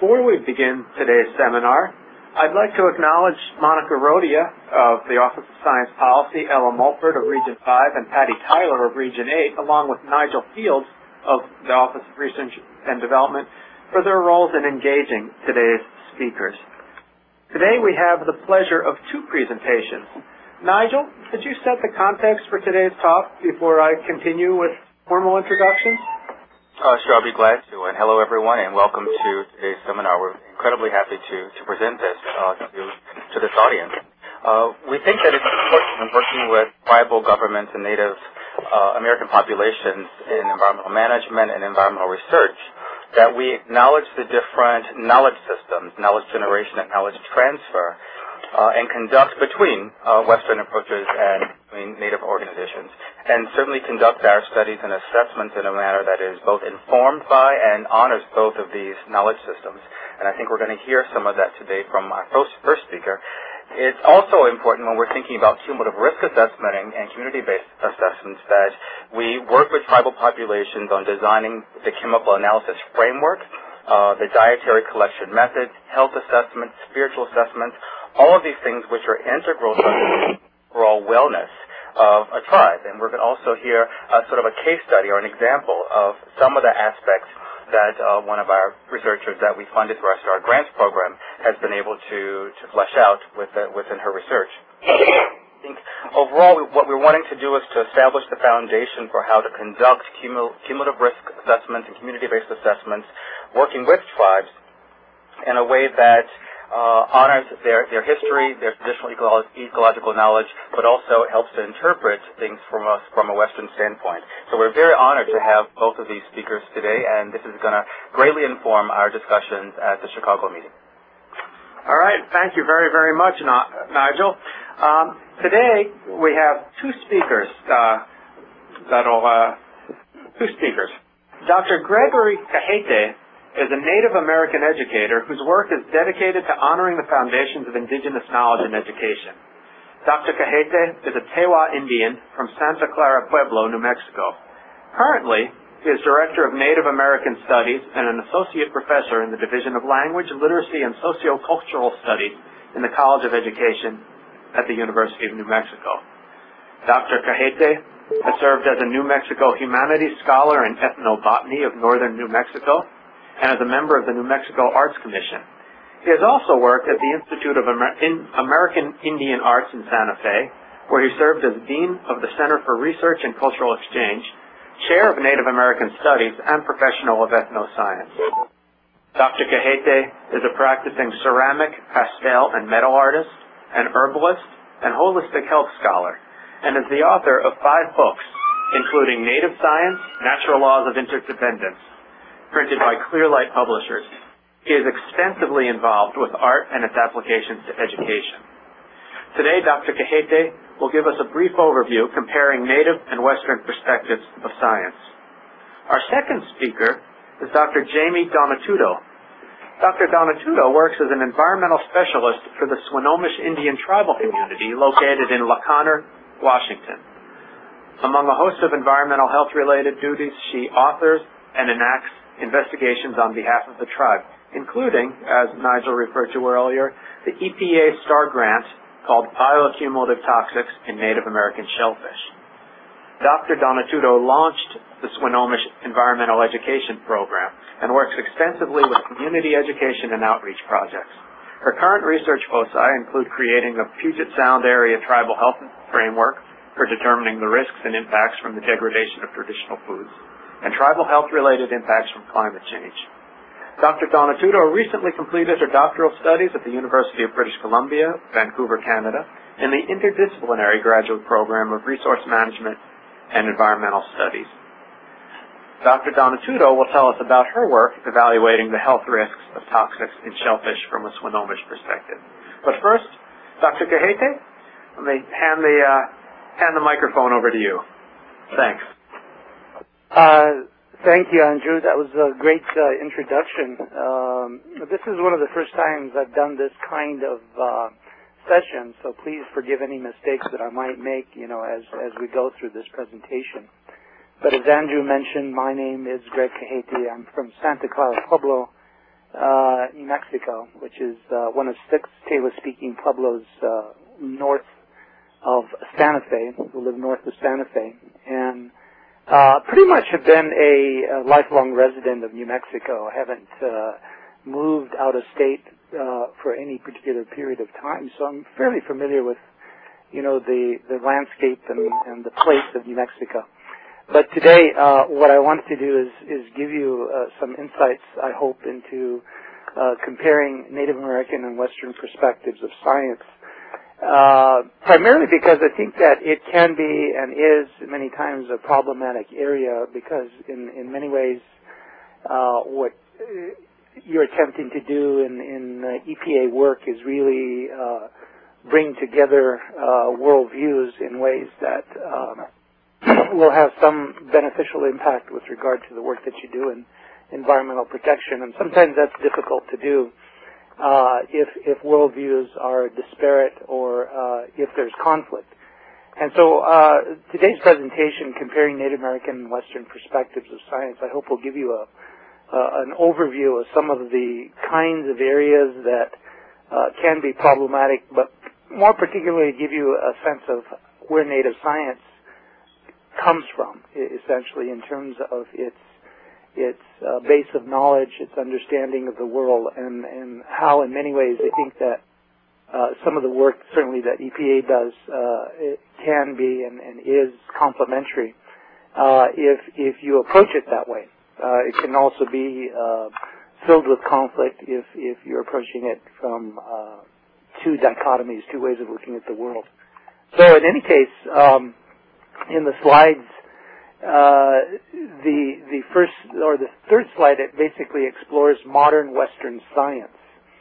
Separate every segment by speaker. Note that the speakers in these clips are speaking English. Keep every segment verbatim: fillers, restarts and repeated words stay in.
Speaker 1: Before we begin today's seminar, I'd like to acknowledge Monica Rodia of the Office of Science Policy, Ella Mulford of Region five, and Patty Tyler of Region eight, along with Nigel Fields of the Office of Research and Development, for their roles in engaging today's speakers. Today we have the pleasure of two presentations. Nigel, could you set the context for today's talk before I continue with formal introductions?
Speaker 2: Uh, sure, I'll be glad to. And hello, everyone, and welcome to today's seminar. We're incredibly happy to, to present this uh, to, to this audience. Uh, we think that it's important in working with tribal governments and Native uh, American populations in environmental management and environmental research that we acknowledge the different knowledge systems, knowledge generation and knowledge transfer, Uh, and conduct between uh, Western approaches and between Native organizations, and certainly conduct our studies and assessments in a manner that is both informed by and honors both of these knowledge systems. And I think we're going to hear some of that today from our first, first speaker. It's also important when we're thinking about cumulative risk assessment and, and community-based assessments that we work with tribal populations on designing the chemical analysis framework, uh, the dietary collection methods, health assessments, spiritual assessments, all of these things which are integral to the overall wellness of a tribe. And we're going to also hear a, sort of a case study or an example of some of the aspects that uh, one of our researchers that we funded through our STAR Grants program has been able to, to flesh out with, uh, within her research. I think overall what we're wanting to do is to establish the foundation for how to conduct cumul- cumulative risk assessments and community-based assessments working with tribes in a way that Uh, honors their, their history, their traditional ecolo- ecological knowledge, but also helps to interpret things from us from a Western standpoint. So we're very honored to have both of these speakers today, and this is going to greatly inform our discussions at the Chicago meeting.
Speaker 1: All right. Thank you very, very much, Nigel. Um, today we have two speakers uh, that'll, uh, two speakers. Doctor Gregory Kahete is a Native American educator whose work is dedicated to honoring the foundations of indigenous knowledge and education. Doctor Kahete is a Tewa Indian from Santa Clara Pueblo, New Mexico. Currently, he is Director of Native American Studies and an Associate Professor in the Division of Language, Literacy, and Sociocultural Studies in the College of Education at the University of New Mexico. Doctor Kahete has served as a New Mexico Humanities Scholar in Ethnobotany of Northern New Mexico, and as a member of the New Mexico Arts Commission. He has also worked at the Institute of Amer- in American Indian Arts in Santa Fe, where he served as Dean of the Center for Research and Cultural Exchange, Chair of Native American Studies, and Professional of Ethnoscience. Doctor Kahete is a practicing ceramic, pastel, and metal artist, an herbalist, and holistic health scholar, and is the author of five books, including Native Science, Natural Laws of Interdependence, printed by Clearlight Publishers. He is extensively involved with art and its applications to education. Today, Doctor Kahete will give us a brief overview comparing Native and Western perspectives of science. Our second speaker is Doctor Jamie Donatudo. Doctor Donatudo works as an environmental specialist for the Swinomish Indian tribal community located in La Conner, Washington. Among a host of environmental health-related duties, she authors and enacts investigations on behalf of the tribe, including, as Nigel referred to earlier, the E P A STAR grant called Bioaccumulative Toxics in Native American Shellfish. Doctor Donatudo launched the Swinomish Environmental Education Program and works extensively with community education and outreach projects. Her current research foci include creating a Puget Sound area tribal health framework for determining the risks and impacts from the degradation of traditional foods, and tribal health-related impacts from climate change. Doctor Donatudo recently completed her doctoral studies at the University of British Columbia, Vancouver, Canada, in the interdisciplinary graduate program of Resource Management and Environmental Studies. Doctor Donatudo will tell us about her work evaluating the health risks of toxics in shellfish from a Swinomish perspective. But first, Doctor Kahete, let me hand the, uh, hand the microphone over to you. Thanks.
Speaker 3: Uh, thank you, Andrew. That was a great uh, introduction. Um, this is one of the first times I've done this kind of uh, session, so please forgive any mistakes that I might make, you know, as, as we go through this presentation. But as Andrew mentioned, my name is Greg Kahete. I'm from Santa Clara Pueblo, uh, New Mexico, which is uh, one of six Taylor-speaking pueblos uh, north of Santa Fe, who live north of Santa Fe, and uh, pretty much have been a, a lifelong resident of New Mexico. I haven't uh, moved out of state uh, for any particular period of time, so I'm fairly familiar with, you know, the, the landscape and, and the place of New Mexico. But today, uh, what I wanted to do is, is give you uh, some insights, I hope, into uh, comparing Native American and Western perspectives of science. Uh, primarily because I think that it can be and is many times a problematic area, because in, in many ways uh, what you're attempting to do in, in uh, E P A work is really uh, bring together uh, worldviews in ways that um, will have some beneficial impact with regard to the work that you do in environmental protection. And sometimes that's difficult to do uh, if, if worldviews are disparate or uh, if there's conflict. And so uh, today's presentation, comparing Native American and Western perspectives of science, I hope will give you a Uh, an overview of some of the kinds of areas that uh, can be problematic, but more particularly give you a sense of where Native science comes from, essentially, in terms of its its uh, base of knowledge, its understanding of the world, and, and how, in many ways, I think that uh, some of the work, certainly that E P A does, uh, it can be and, and is complementary uh, if if you approach it that way. Uh, it can also be uh, filled with conflict if, if you're approaching it from uh, two dichotomies, two ways of looking at the world. So in any case, um, in the slides, uh, the the first or the third slide, it basically explores modern Western science.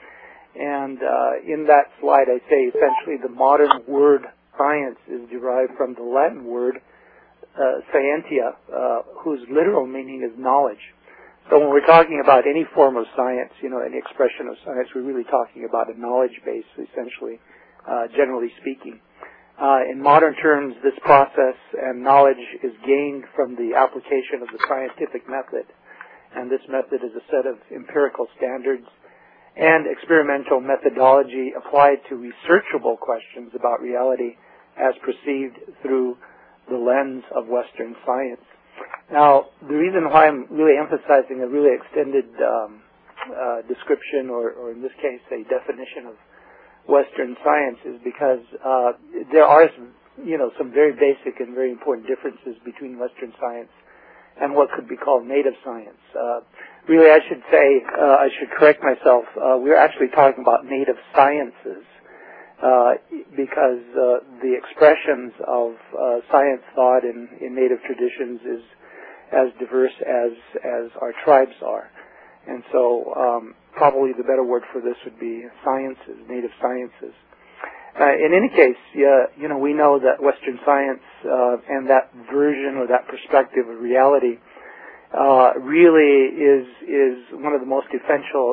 Speaker 3: And uh, in that slide, I say essentially the modern word science is derived from the Latin word Uh, scientia, uh, whose literal meaning is knowledge. So when we're talking about any form of science, you know, any expression of science, we're really talking about a knowledge base, essentially, uh, generally speaking. Uh, in modern terms, this process and knowledge is gained from the application of the scientific method, and this method is a set of empirical standards and experimental methodology applied to researchable questions about reality as perceived through the lens of Western science. Now, the reason why I'm really emphasizing a really extended um, uh, description, or, or in this case, a definition of Western science, is because uh, there are, some, you know, some very basic and very important differences between Western science and what could be called Native science. Uh, really, I should say, uh, I should correct myself. Uh, we're actually talking about Native sciences. Uh, because uh, the expressions of uh, science thought in, in Native traditions is as diverse as as our tribes are, and so um, probably the better word for this would be sciences, Native sciences. Uh, in any case, yeah, you know, we know that Western science uh, and that version or that perspective of reality uh, really is is one of the most essential,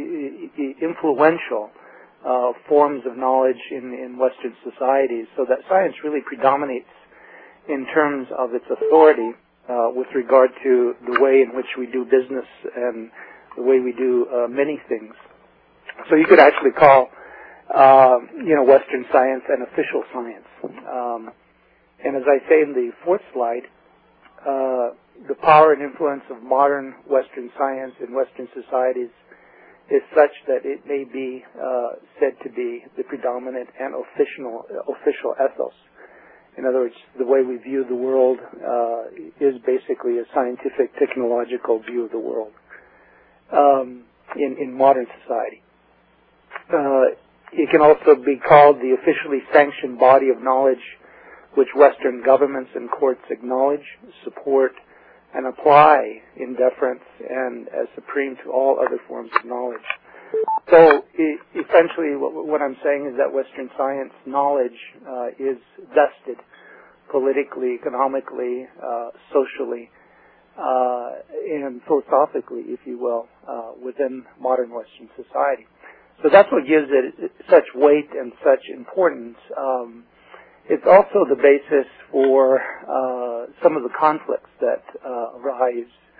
Speaker 3: influential Uh, forms of knowledge in, in Western societies, so that science really predominates in terms of its authority uh, with regard to the way in which we do business and the way we do uh, many things. So you could actually call, uh, you know, Western science an official science. Um, and as I say in the fourth slide, uh, the power and influence of modern Western science in Western societies is such that it may be uh, said to be the predominant and official, official ethos. In other words, the way we view the world uh, is basically a scientific, technological view of the world um, in, in modern society. Uh, it can also be called the officially sanctioned body of knowledge which Western governments and courts acknowledge, support, and apply in deference and as supreme to all other forms of knowledge. So e essentially what, what I'm saying is that Western science knowledge uh, is vested politically, economically, uh, socially, uh, and philosophically, if you will, uh, within modern Western society. So that's what gives it such weight and such importance. Um, It's also the basis for uh, some of the conflicts that uh, arise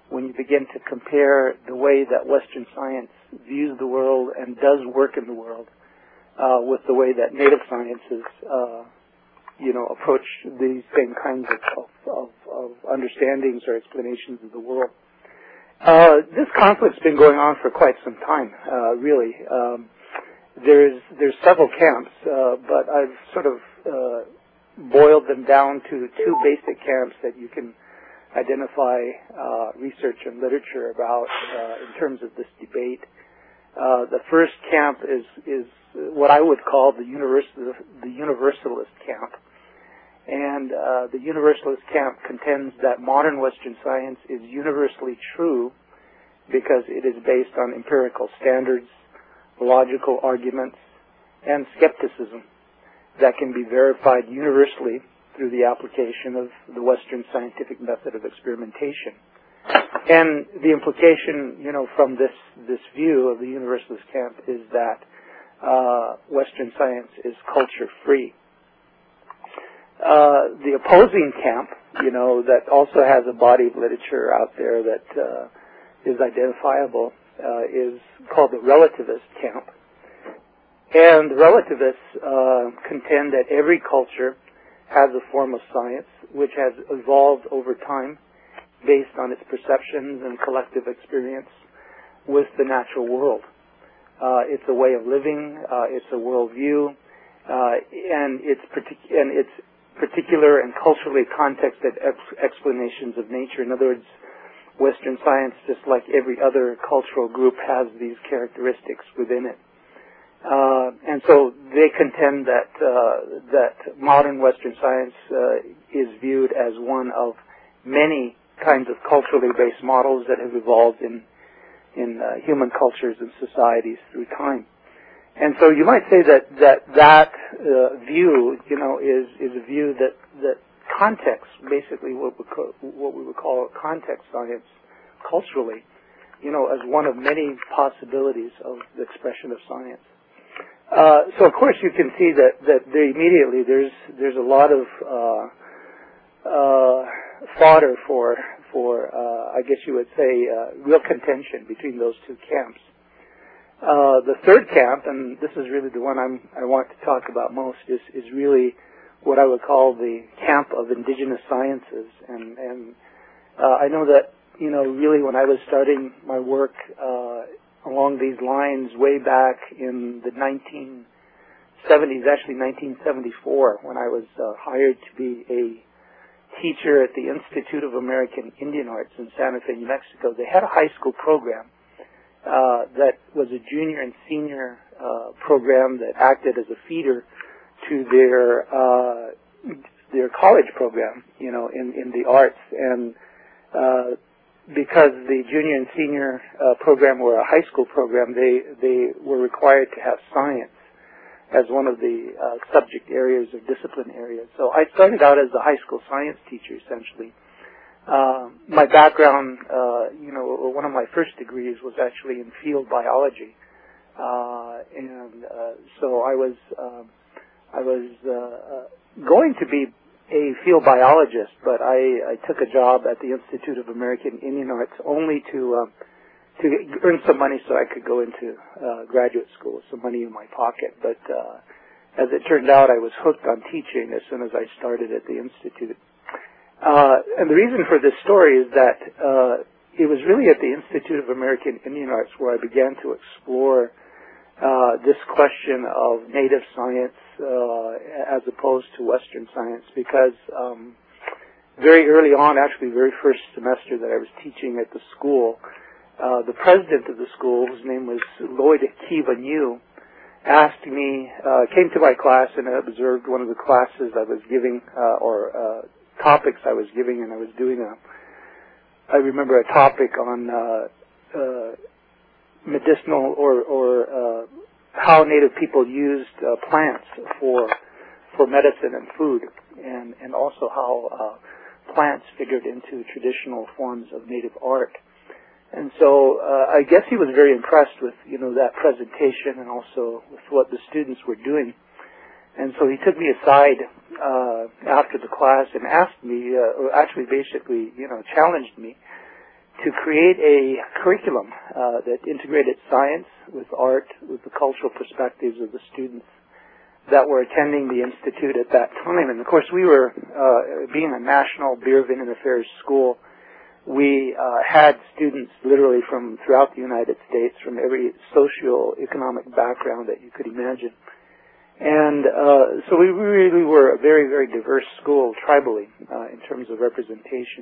Speaker 3: when you begin to compare the way that Western science views the world and does work in the world uh, with the way that native sciences, uh, you know, approach these same kinds of, of, of understandings or explanations of the world. Uh, this conflict's been going on for quite some time, uh, really. Um, there's there's several camps, uh, but I've sort of uh, boiled them down to two basic camps that you can identify uh, research and literature about uh, in terms of this debate. Uh, the first camp is is what I would call the universalist, the universalist camp. And uh, the universalist camp contends that modern Western science is universally true because it is based on empirical standards, logical arguments, and skepticism that can be verified universally through the application of the Western scientific method of experimentation. And the implication, you know, from this, this view of the universalist camp is that uh, Western science is culture-free. Uh, the opposing camp, you know, that also has a body of literature out there that uh, is identifiable, uh, is called the relativist camp. And the relativists uh, contend that every culture has a form of science which has evolved over time based on its perceptions and collective experience with the natural world. Uh, it's a way of living, uh, it's a worldview, uh, and it's partic- and it's particular and culturally contexted ex- explanations of nature. In other words, Western science, just like every other cultural group, has these characteristics within it. Uh, and so they contend that uh, that modern Western science uh, is viewed as one of many kinds of culturally based models that have evolved in in uh, human cultures and societies through time. And so you might say that that, that uh, view, you know, is, is a view that, that context, basically what we, call, what we would call context science culturally, you know, as one of many possibilities of the expression of science. Uh, so of course you can see that, that there immediately there's, there's a lot of uh, uh, fodder for, for uh, I guess you would say, uh, real contention between those two camps. Uh, the third camp, and this is really the one I'm, I want to talk about most, is, is really what I would call the camp of indigenous sciences. And, and uh, I know that, you know, really when I was starting my work uh, along these lines way back in the nineteen seventies, actually nineteen seventy-four, when I was uh, hired to be a teacher at the Institute of American Indian Arts in Santa Fe, New Mexico, they had a high school program Uh, that was a junior and senior uh, program that acted as a feeder to their uh, their college program, you know, in, in the arts. And uh, because the junior and senior uh, program were a high school program, they they were required to have science as one of the uh, subject areas or discipline areas. So I started out as a high school science teacher, essentially. Uh, my background, uh, you know, one of my first degrees was actually in field biology, uh, and uh, so I was uh, I was uh, going to be a field biologist, but I, I took a job at the Institute of American Indian Arts only to uh, to earn some money so I could go into uh, graduate school, some money in my pocket. But uh, as it turned out, I was hooked on teaching as soon as I started at the institute. Uh, and the reason for this story is that uh, it was really at the Institute of American Indian Arts where I began to explore uh, this question of native science uh, as opposed to Western science, because um, very early on, actually very first semester that I was teaching at the school, uh, the president of the school, whose name was Lloyd Kiva New, asked me, uh, came to my class and observed one of the classes I was giving, uh, or uh, topics I was giving, and I was doing a, I remember a topic on uh, uh, medicinal or, or uh, how Native people used uh, plants for for medicine and food, and, and also how uh, plants figured into traditional forms of Native art. And so uh, I guess he was very impressed with, you know, that presentation and also with what the students were doing. And so he took me aside uh, after the class and asked me, uh, or actually basically, you know, challenged me to create a curriculum uh, that integrated science with art, with the cultural perspectives of the students that were attending the Institute at that time. And of course, we were, uh, being a national beer, vin, and affairs school, we uh, had students literally from throughout the United States, from every socio-economic background that you could imagine. And uh, so we really were a very, very diverse school, tribally, uh, in terms of representation.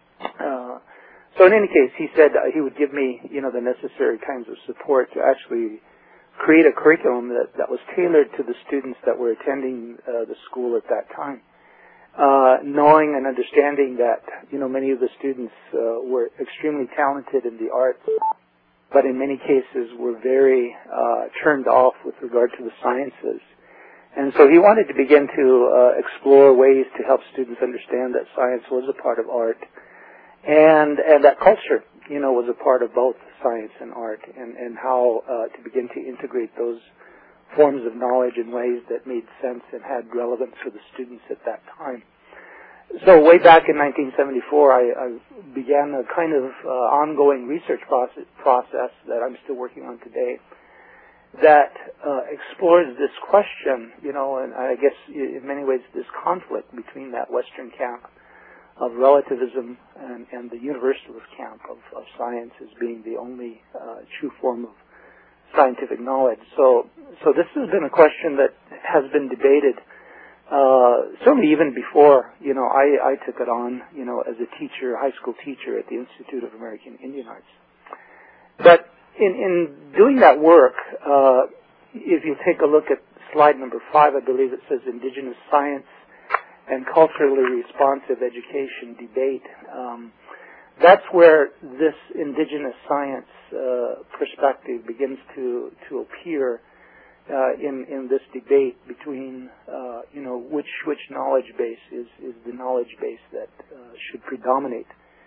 Speaker 3: Uh, so in any case, he said uh, he would give me, you know, the necessary kinds of support to actually create a curriculum that, that was tailored to the students that were attending uh, the school at that time. Uh, knowing and understanding that, you know, many of the students uh, were extremely talented in the arts, but in many cases were very uh, turned off with regard to the sciences. And so he wanted to begin to uh, explore ways to help students understand that science was a part of art, and and that culture, you know, was a part of both science and art, and, and how uh, to begin to integrate those forms of knowledge in ways that made sense and had relevance for the students at that time. So way back in nineteen seventy-four, I, I began a kind of uh, ongoing research process, process that I'm still working on today that uh, explores this question, you know, and I guess in many ways this conflict between that Western camp of relativism and, and the universalist camp of, of science as being the only uh, true form of scientific knowledge. So, so this has been a question that has been debated, uh, certainly even before, you know, I, I took it on, you know, as a teacher, high school teacher at the Institute of American Indian Arts. But in, in doing that work, uh, if you take a look at slide number five, I believe it says Indigenous Science and Culturally Responsive Education Debate. Um, that's where this indigenous science uh, perspective begins to to appear uh, in in this debate between uh, you know which which knowledge base is is the knowledge base that uh, should predominate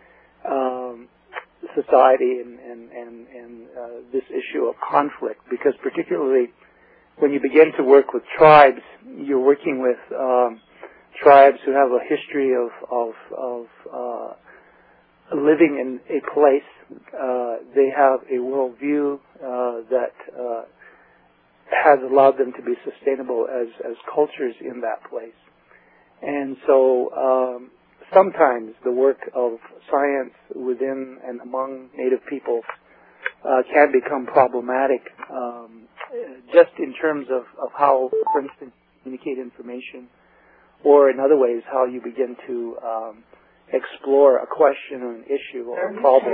Speaker 3: um, society and and and, and uh, this issue of conflict, because particularly when you begin to work with tribes, you're working with um, tribes who have a history of of, of uh, living in a place. Uh, they have a worldview uh, that uh, has allowed them to be sustainable as, as cultures in that place. And so um, sometimes the work of science within and among Native peoples uh, can become problematic um, just in terms of, of how, for instance, communicate information, or in other ways how you begin to um, explore a question or an issue or a problem.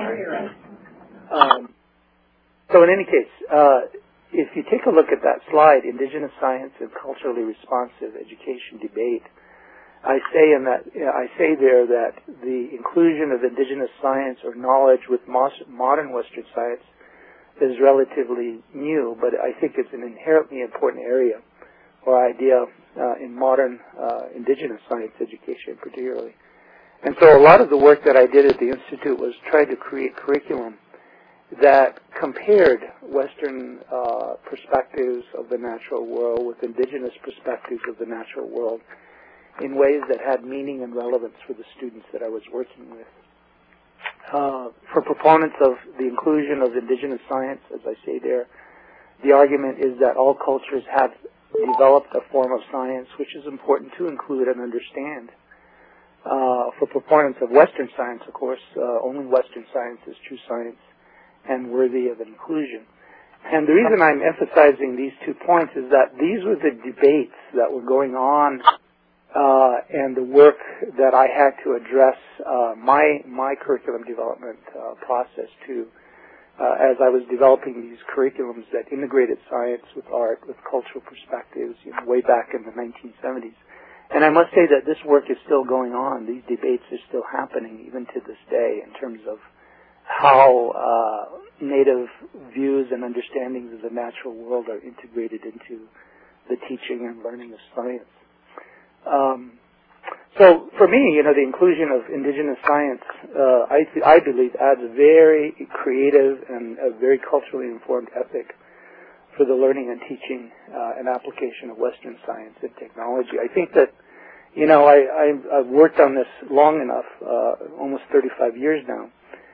Speaker 3: Um, so in any case, uh, if you take a look at that slide, Indigenous Science and Culturally Responsive Education Debate, I say in that I say there that the inclusion of indigenous science or knowledge with modern Western science is relatively new, but I think it's an inherently important area or idea uh, in modern uh, indigenous science education particularly. And so a lot of the work that I did at the Institute was try to create curriculum that compared Western uh, perspectives of the natural world with indigenous perspectives of the natural world in ways that had meaning and relevance for the students that I was working with. Uh, for proponents of the inclusion of indigenous science, as I say there, the argument is that all cultures have developed a form of science which is important to include and understand. Uh, for proponents of Western science, of course, uh, only Western science is true science and worthy of inclusion. And the reason I'm emphasizing these two points is that these were the debates that were going on uh, and the work that I had to address uh, my my curriculum development uh, process to uh, as I was developing these curriculums that integrated science with art, with cultural perspectives, you know, way back in the nineteen seventies. And I must say that this work is still going on. These debates are still happening even to this day in terms of how uh, Native views and understandings of the natural world are integrated into the teaching and learning of science. Um, so for me, you know, the inclusion of indigenous science, uh, I, th- I believe, adds a very creative and a very culturally informed ethic for the learning and teaching uh, and application of Western science and technology. I think that, you know, I, I've, I've worked on this long enough, uh, almost thirty-five years now,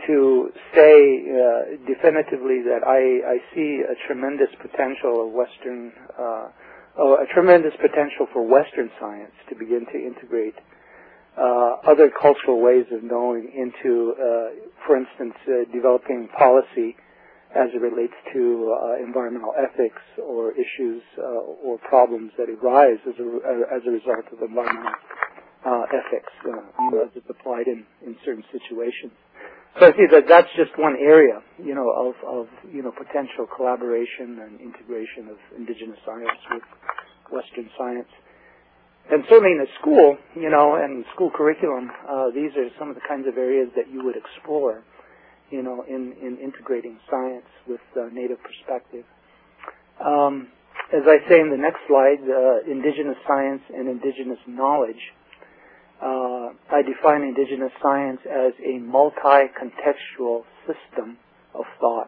Speaker 3: to say uh, definitively that I, I see a tremendous potential of Western, uh, oh, a tremendous potential for Western science to begin to integrate uh, other cultural ways of knowing into, uh, for instance, uh, developing policy as it relates to uh, environmental ethics or issues uh, or problems that arise as a, as a result of environmental uh, ethics, uh, you know, as it's applied in, in certain situations. So I see that that's just one area, you know, of, of you know potential collaboration and integration of indigenous science with Western science. And certainly in the school, you know, and school curriculum, uh, these are some of the kinds of areas that you would explore, you know, in, in integrating science with uh, Native perspective. Um, as I say in the next slide, uh, indigenous science and indigenous knowledge. Uh, I define indigenous science as a multi-contextual system of thought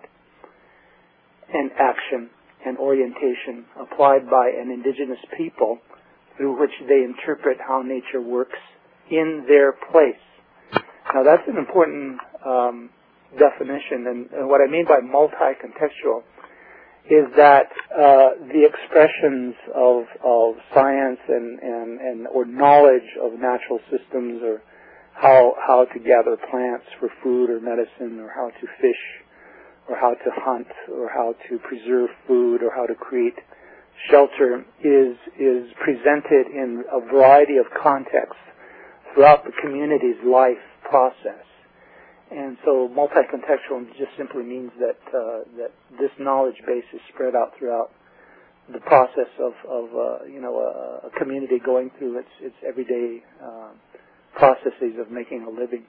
Speaker 3: and action and orientation applied by an indigenous people through which they interpret how nature works in their place. Now that's an important um, definition, and, and what I mean by multi-contextual is that uh, the expressions of, of science and, and, and or knowledge of natural systems, or how how to gather plants for food or medicine, or how to fish, or how to hunt, or how to preserve food, or how to create shelter, is is presented in a variety of contexts throughout the community's life process. And so multi-contextual just simply means that uh, that this knowledge base is spread out throughout the process of, of uh, you know, a, a community going through its, its everyday uh, processes of making a living.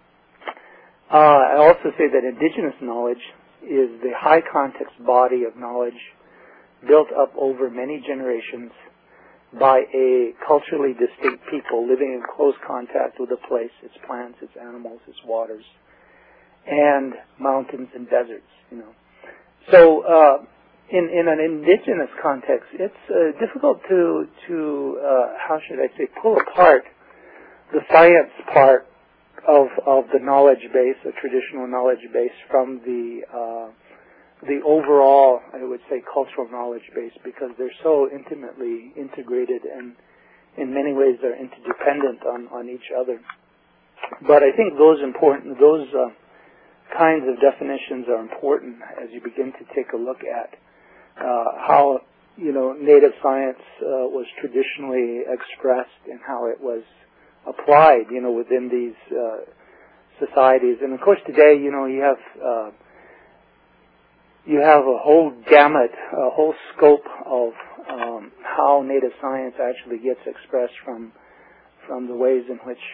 Speaker 3: Uh, I also say that indigenous knowledge is the high context body of knowledge built up over many generations by a culturally distinct people living in close contact with the place, its plants, its animals, its waters, and mountains and deserts, you know. So, uh, in, in an indigenous context, it's uh, difficult to, to uh, how should I say, pull apart the science part of, of the knowledge base, the traditional knowledge base, from the, uh, the overall, I would say, cultural knowledge base, because they're so intimately integrated and in many ways they're interdependent on, on each other. But I think those important, those uh, kinds of definitions are important as you begin to take a look at uh, how, you know, Native science uh, was traditionally expressed and how it was applied, you know, within these uh, societies. And of course today, you know, you have uh, you have a whole gamut, a whole scope of um, how Native science actually gets expressed from from the ways in which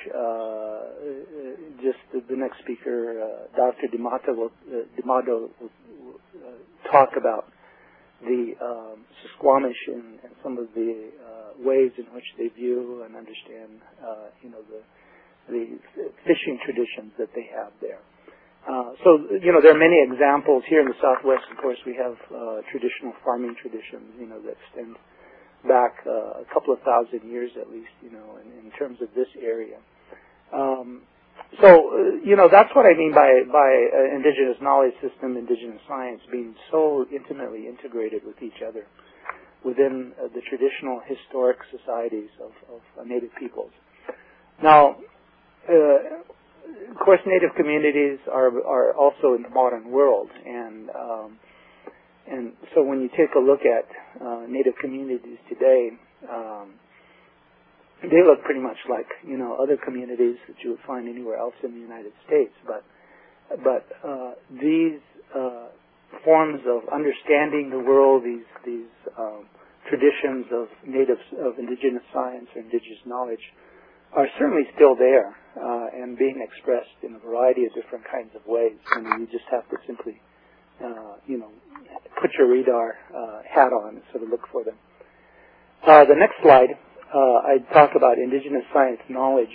Speaker 3: uh, just the, the next speaker, uh, Doctor D'Amato, will, uh, D'Amato will uh, talk about the um, Squamish and, and some of the uh, ways in which they view and understand, uh, you know, the, the fishing traditions that they have there. Uh, so, you know, there are many examples here in the Southwest. Of course, we have uh, traditional farming traditions, you know, that extend back uh, a couple of thousand years at least, you know, in, in terms of this area. Um, so, uh, you know, that's what I mean by by uh, indigenous knowledge system, indigenous science being so intimately integrated with each other within uh, the traditional historic societies of, of uh, Native peoples. Now, uh, of course, Native communities are are also in the modern world, and um, and so when you take a look at uh, Native communities today, um, they look pretty much like, you know, other communities that you would find anywhere else in the United States. But but uh, these uh, forms of understanding the world, these these um, traditions of Native of indigenous science or indigenous knowledge, are certainly still there uh, and being expressed in a variety of different kinds of ways. I mean, you just have to simply, uh, you know, put your radar uh, hat on and sort of look for them. Uh, the next slide, uh, I talk about indigenous science knowledge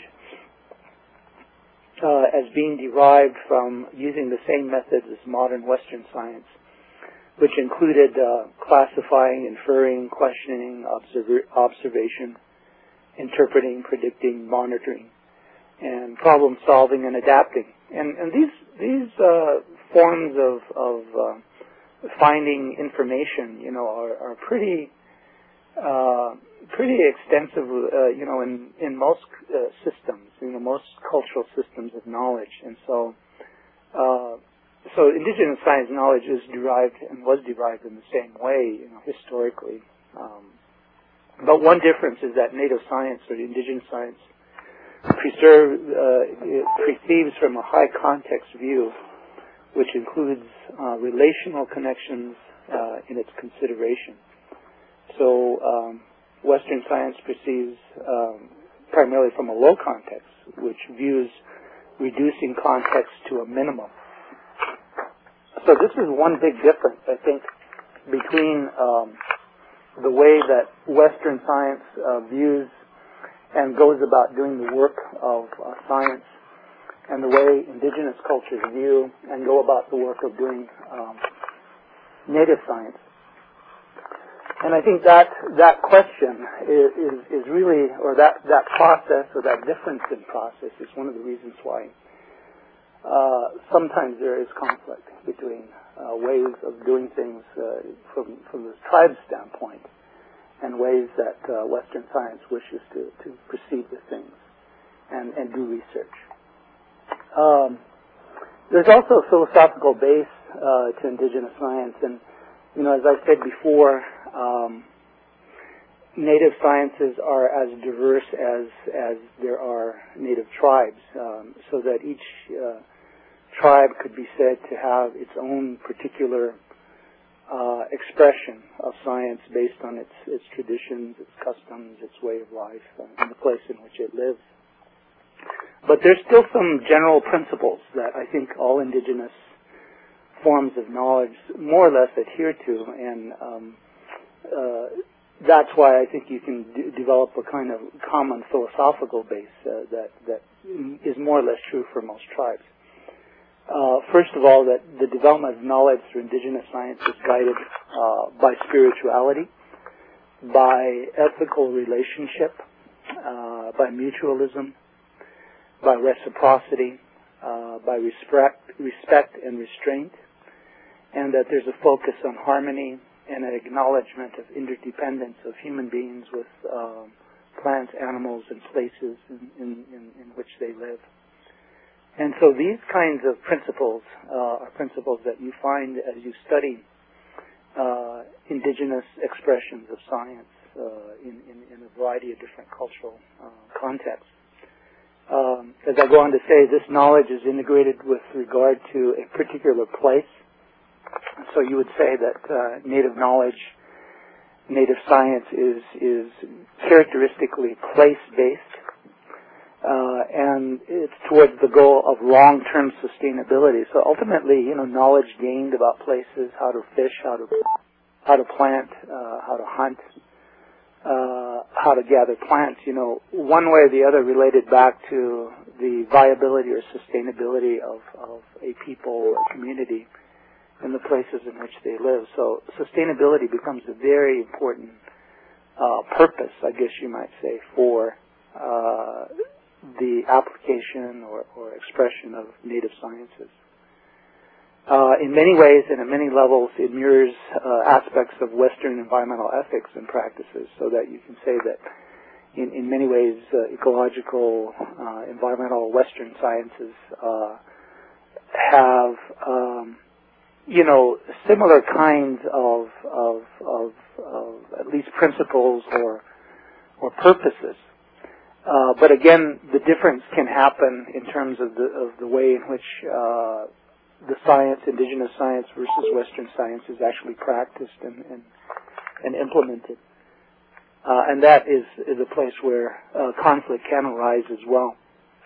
Speaker 3: uh, as being derived from using the same methods as modern Western science, which included uh, classifying, inferring, questioning, observer- observation, interpreting, predicting, monitoring, and problem solving and adapting. And, and these these uh, forms of, of uh, finding information, you know, are, are pretty uh, pretty extensive, uh, you know, in in most uh, systems, you know, most cultural systems of knowledge. And so, uh, so indigenous science knowledge is derived and was derived in the same way, you know, historically. Um, but one difference is that native science or indigenous science preserve, uh, it perceives from a high context view, which includes uh, relational connections uh, in its consideration. So um, Western science perceives um, primarily from a low context, which views reducing context to a minimum. So this is one big difference, I think, between um, the way that Western science uh, views and goes about doing the work of uh, science, and the way indigenous cultures view and go about the work of doing um, native science. And I think that that question is, is, is really, or that, that process or that difference in process is one of the reasons why uh, sometimes there is conflict between uh, ways of doing things uh, from, from the tribe standpoint and ways that uh, Western science wishes to, to proceed with things and, and do research. Um, there's also a philosophical base uh, to indigenous science, and you know, as I said before, um, native sciences are as diverse as as there are native tribes, um, so that each uh, tribe could be said to have its own particular uh, expression of science based on its its traditions, its customs, its way of life, uh, and the place in which it lives. But there's still some general principles that I think all indigenous forms of knowledge more or less adhere to, and um, uh, that's why I think you can d- develop a kind of common philosophical base uh, that that is more or less true for most tribes. Uh, first of all, that the development of knowledge through indigenous science is guided uh, by spirituality, by ethical relationship, uh, by mutualism, by reciprocity, uh, by respect, respect and restraint, and that there's a focus on harmony and an acknowledgement of interdependence of human beings with um, plants, animals, and places in, in, in, in which they live. And so these kinds of principles uh, are principles that you find as you study uh, indigenous expressions of science uh, in, in, in a variety of different cultural uh, contexts. Um, as I go on to say, this knowledge is integrated with regard to a particular place. So you would say that uh, native knowledge, native science is is characteristically place-based, uh, and it's towards the goal of long-term sustainability. So ultimately, you know, knowledge gained about places, how to fish, how to how to plant, uh, how to hunt, uh, how to gather plants, you know, one way or the other related back to the viability or sustainability of, of a people or community in the places in which they live. So sustainability becomes a very important uh, purpose, I guess you might say, for uh, the application or, or expression of native sciences. Uh, in many ways and at many levels, it mirrors uh, aspects of Western environmental ethics and practices, so that you can say that in, in many ways uh, ecological, uh, environmental Western sciences uh, have um, you know, similar kinds of, of, of, of at least principles or, or purposes. Uh, but again, the difference can happen in terms of the, of the way in which, uh, the science, indigenous science versus Western science is actually practiced and, and, and implemented. Uh, and that is, is a place where, uh, conflict can arise as well.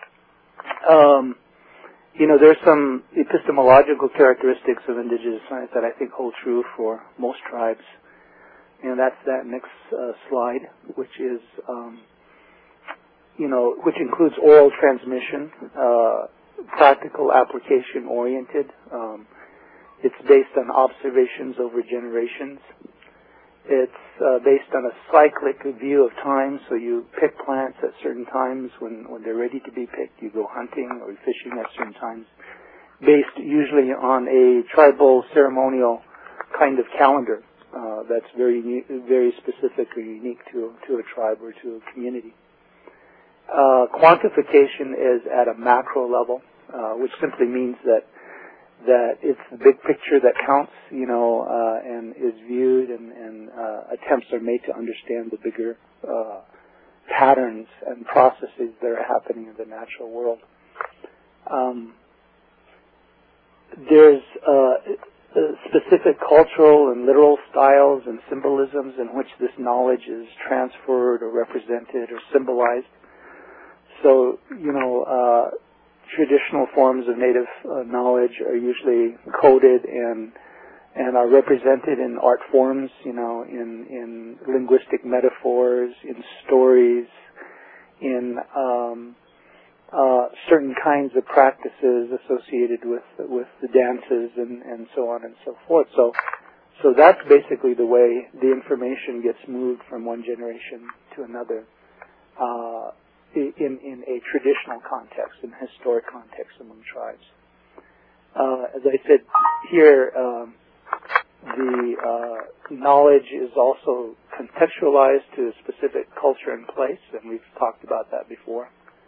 Speaker 3: Um, You know, there's some epistemological characteristics of indigenous science that I think hold true for most tribes. And that's that next uh, slide, which is, um, you know, which includes oral transmission, uh, practical application oriented. Um, it's based on observations over generations. It's uh, based on a cyclic view of time, so you pick plants at certain times. When, when they're ready to be picked, you go hunting or fishing at certain times, based usually on a tribal ceremonial kind of calendar uh, that's very very specific or unique to, to a tribe or to a community. Uh, quantification is at a macro level, uh, which simply means that that it's the big picture that counts, you know, uh, and is viewed, and, and uh, attempts are made to understand the bigger uh, patterns and processes that are happening in the natural world. Um, there's uh, specific cultural and literal styles and symbolisms in which this knowledge is transferred or represented or symbolized. So, you know, uh, traditional forms of native uh, knowledge are usually coded and and are represented in art forms, you know, in, in linguistic metaphors, in stories, in um, uh, certain kinds of practices associated with with the dances and, and so on and so forth. So, so that's basically the way the information gets moved from one generation to another. Uh, In, in a traditional context, in historic context among tribes. Uh, as I said here, um, the uh, knowledge is also contextualized to a specific culture and place, and we've talked about that before.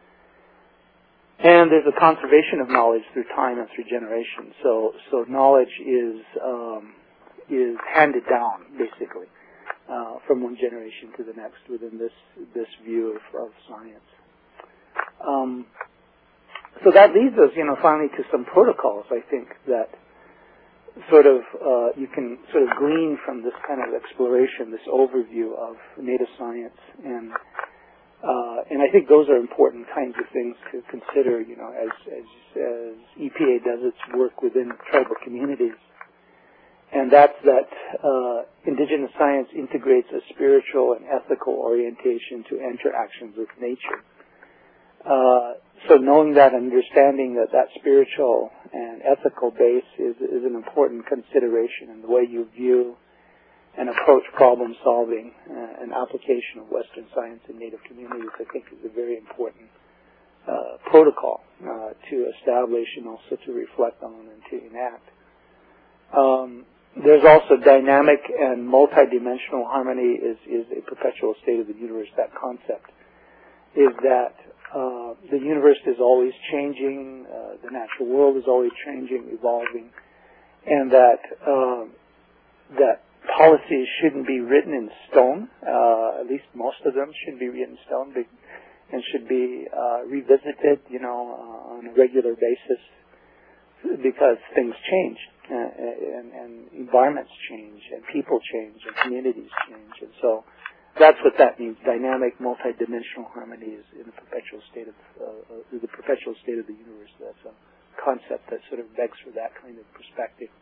Speaker 3: And there's a conservation of knowledge through time and through generations. So, so knowledge is um, is handed down, basically. Uh, from one generation to the next within this this view of, of science. Um, so that leads us, you know, finally to some protocols, I think, that sort of uh, you can sort of glean from this kind of exploration, this overview of native science, and uh, and I think those are important kinds of things to consider, you know, as as, as E P A does its work within tribal communities. And that's that uh, indigenous science integrates a spiritual and ethical orientation to interactions with nature. Uh, so knowing that, understanding that that spiritual and ethical base is, is an important consideration in the way you view and approach problem solving uh, and application of Western science in Native communities, I think is a very important uh, protocol uh, to establish and also to reflect on and to enact. Um, There's also dynamic and multidimensional harmony is, is a perpetual state of the universe. That concept is that uh, the universe is always changing, uh, the natural world is always changing, evolving, and that uh, that policies shouldn't be written in stone. Uh, at least most of them should be written in stone and should be uh, revisited, you know, uh, on a regular basis because things change. Uh, and, and environments change, and people change, and communities change, and so that's what that means. Dynamic, multidimensional harmony is in the perpetual state of uh, uh, the perpetual state of the universe. That's a concept that sort of begs for that kind of perspective.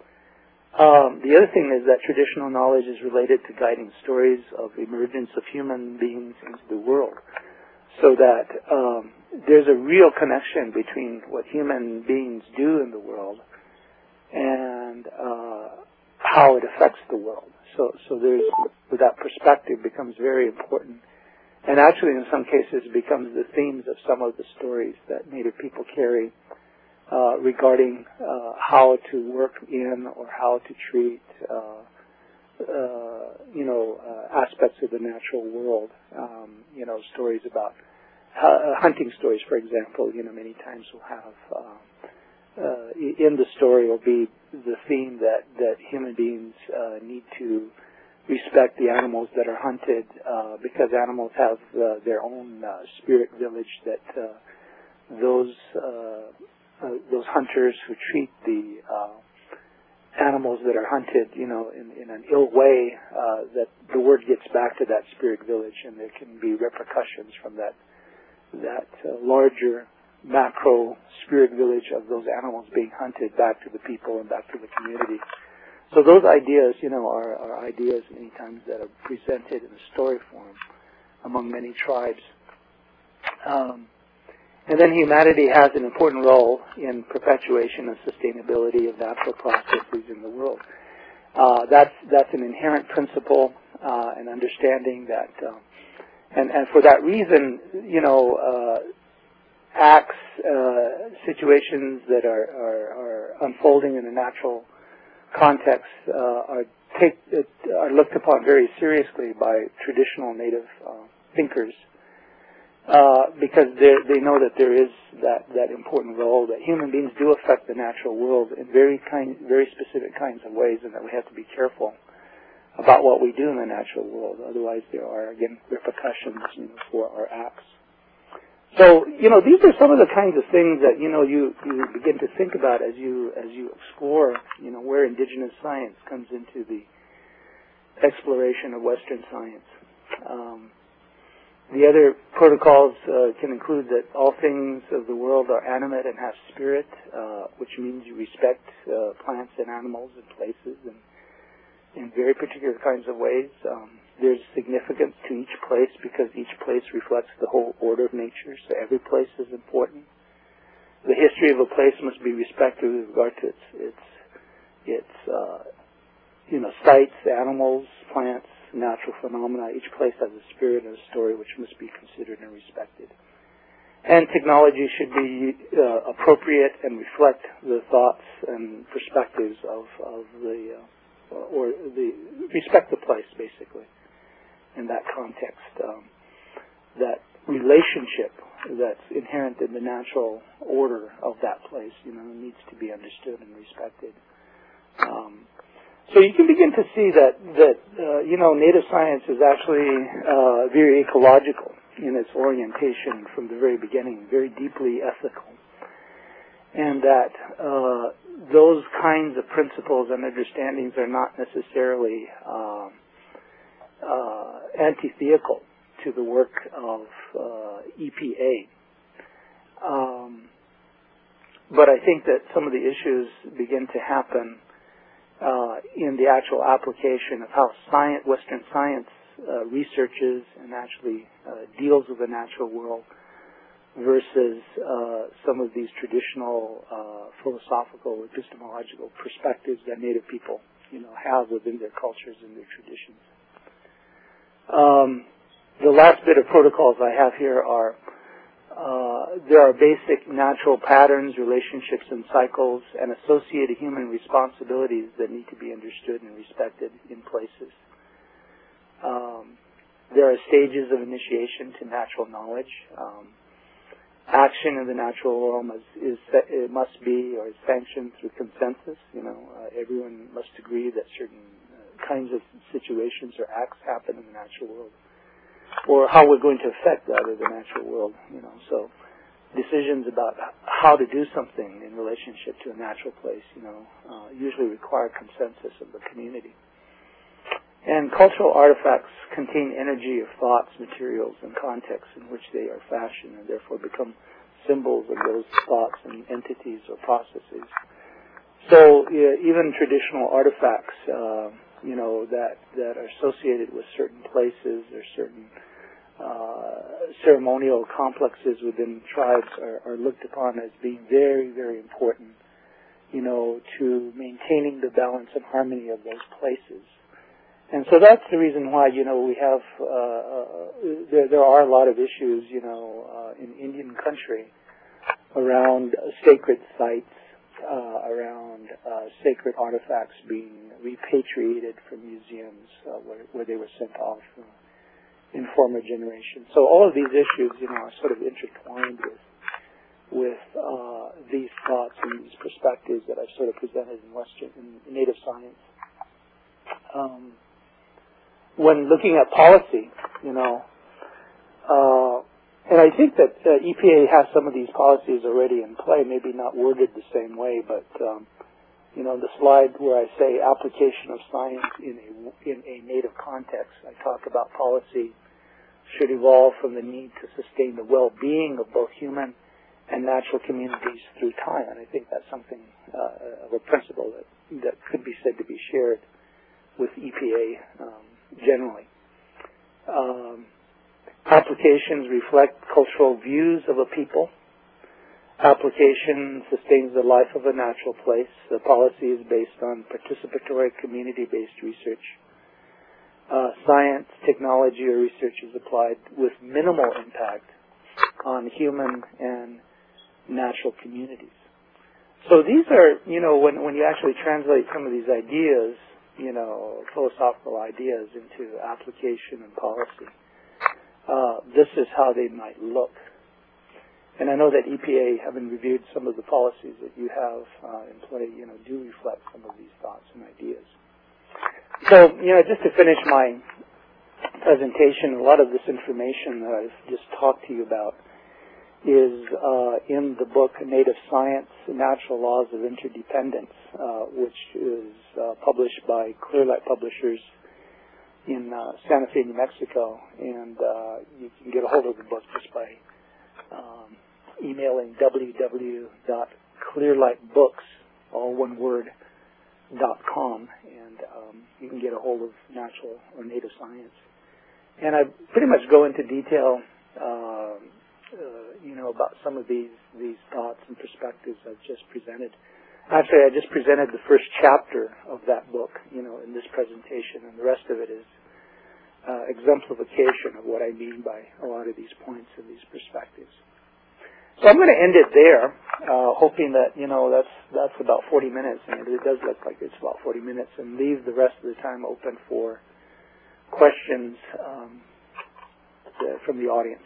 Speaker 3: Um, the other thing is that traditional knowledge is related to guiding stories of emergence of human beings into the world, so that um, there's a real connection between what human beings do in the world and uh, how it affects the world. So, so there's that perspective becomes very important, and actually, in some cases, becomes the themes of some of the stories that Native people carry uh, regarding uh, how to work in or how to treat, uh, uh, you know, uh, aspects of the natural world. Um, you know, stories about uh, hunting stories, for example. You know, many times will have. Uh, Uh, in the story will be the theme that, that human beings uh, need to respect the animals that are hunted uh, because animals have uh, their own uh, spirit village that uh, those uh, uh, those hunters who treat the uh, animals that are hunted, you know, in, in an ill way, uh, that the word gets back to that spirit village, and there can be repercussions from that that uh, larger macro spirit village of those animals being hunted back to the people and back to the community. So those ideas, you know, are, are ideas many times that are presented in a story form among many tribes. Um, and then humanity has an important role in perpetuation and sustainability of natural processes in the world. Uh, that's that's an inherent principle uh, and understanding that, uh, and and for that reason, you know, uh, acts, uh, situations that are, are, are unfolding in a natural context uh, are take are looked upon very seriously by traditional native uh, thinkers. Uh, because they they know that there is that, that important role that human beings do affect the natural world in very kind, very specific kinds of ways, and that we have to be careful about what we do in the natural world. Otherwise, there are again repercussions, you know, for our acts. So, you know, these are some of the kinds of things that you know you, you begin to think about as you as you explore, you know, where indigenous science comes into the exploration of Western science. Um, The other protocols uh, can include that all things of the world are animate and have spirit, uh, which means you respect uh, plants and animals and places and in very particular kinds of ways. Um, there's significance to each place because each place reflects the whole order of nature, so every place is important. The history of a place must be respected with regard to its, its, its uh, you know, sites, animals, plants, natural phenomena. Each place has a spirit and a story which must be considered and respected. And technology should be uh, appropriate and reflect the thoughts and perspectives of, of the, uh, or the, respect the place, basically, in that context. Um, that relationship that's inherent in the natural order of that place, you know, needs to be understood and respected. Um, So you can begin to see that, that uh, you know, native science is actually uh, very ecological in its orientation from the very beginning, very deeply ethical. And that uh, those kinds of principles and understandings are not necessarily uh, uh, antithetical to the work of uh, E P A. Um, but I think that some of the issues begin to happen Uh, in the actual application of how science, Western science uh, researches and actually uh, deals with the natural world versus uh, some of these traditional uh, philosophical, epistemological perspectives that Native people, you know, have within their cultures and their traditions. Um, the last bit of protocols I have here are Uh, there are basic natural patterns, relationships, and cycles, and associated human responsibilities that need to be understood and respected in places. Um, there are stages of initiation to natural knowledge. Um, action in the natural realm is, is it must be or is sanctioned through consensus. You know, uh, everyone must agree that certain uh, kinds of situations or acts happen in the natural world, or how we're going to affect that of the natural world, you know. So decisions about how to do something in relationship to a natural place, you know, uh, usually require consensus of the community. And cultural artifacts contain energy of thoughts, materials, and contexts in which they are fashioned and therefore become symbols of those thoughts and entities or processes. So yeah, even traditional artifacts, uh, you know, that, that are associated with certain places or certain uh, ceremonial complexes within tribes are, are looked upon as being very, very important, you know, to maintaining the balance and harmony of those places. And so that's the reason why, you know, we have, uh, there, there are a lot of issues, you know, uh, in Indian country around sacred sites, Uh, around uh, sacred artifacts being repatriated from museums uh, where, where they were sent off uh, in former generations. So all of these issues, you know, are sort of intertwined with with uh, these thoughts and these perspectives that I've sort of presented in Western in Native science. Um, when looking at policy, you know. Uh, And I think that uh, E P A has some of these policies already in play, maybe not worded the same way, but, um, you know, the slide where I say application of science in a, in a native context, I talk about policy should evolve from the need to sustain the well-being of both human and natural communities through time. And I think that's something uh, of a principle that, that could be said to be shared with E P A um, generally. Um, Applications reflect cultural views of a people Application sustains the life of a natural place. The policy is based on participatory, community-based research. Uh, science, technology, or research is applied with minimal impact on human and natural communities. So these are, you know, when, when you actually translate some of these ideas, you know, philosophical ideas into application and policy, uh, this is how they might look. And I know that E P A, having reviewed some of the policies that you have uh, in play, you know, do reflect some of these thoughts and ideas. So, you know, just to finish my presentation, a lot of this information that I've just talked to you about is uh, in the book Native Science, Natural Laws of Interdependence, uh, which is uh, published by Clearlight Publishers in uh, Santa Fe, New Mexico. And uh, you can get a hold of the book just by um, emailing w w w dot clearlightbooks, all one word, dot com, and um, you can get a hold of natural or native science. And I pretty much go into detail, uh, uh, you know, about some of these these thoughts and perspectives I've just presented. Actually, I just presented the first chapter of that book, you know, in this presentation, and the rest of it is uh, exemplification of what I mean by a lot of these points and these perspectives. So I'm going to end it there, uh, hoping that, you know, that's that's about forty minutes, and it does look like it's about forty minutes, and leave the rest of the time open for questions um, from the audience.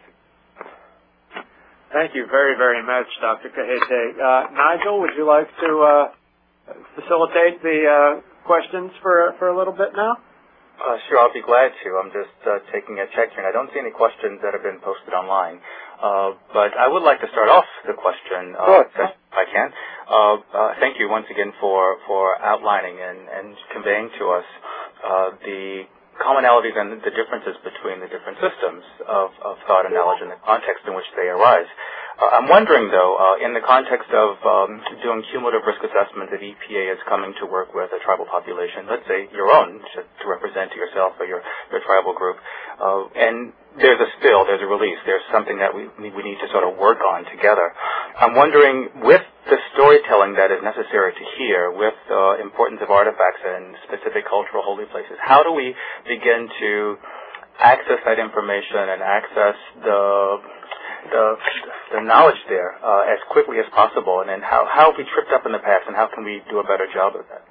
Speaker 1: Thank you very, very much, Doctor Kahete. Uh, Nigel, would you like to uh, facilitate the uh, questions for for a little bit now?
Speaker 2: Uh, sure, I'll be glad to. I'm just uh, taking a check here, and I don't see any questions that have been posted online. Uh, but I would like to start off the question, uh, if I can. Uh, uh, thank you once again for, for outlining and, and conveying to us uh, the commonalities and the differences between the different systems of, of thought and knowledge and the context in which they arise. Uh, I'm wondering, though, uh, in the context of um, doing cumulative risk assessment that E P A is coming to work with a tribal population, let's say your own, to, to represent to yourself or your, your tribal group, uh, and there's a spill, there's a release, there's something that we, we need to sort of work on together. I'm wondering, with the storytelling that is necessary to hear, with the uh, importance of artifacts and specific cultural holy places, how do we begin to access that information and access the the, the knowledge there uh, as quickly as possible, and then how, how have we tripped up in the past, and how can we do a better job of that?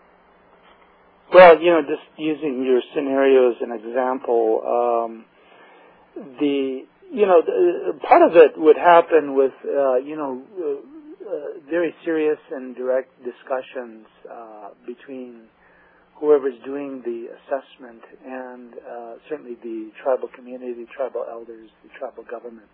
Speaker 3: Well, you know, just using your scenario as an example, um, the, you know, the, part of it would happen with, uh, you know, uh, uh, very serious and direct discussions uh, between whoever's doing the assessment and uh, certainly the tribal community, the tribal elders, the tribal government.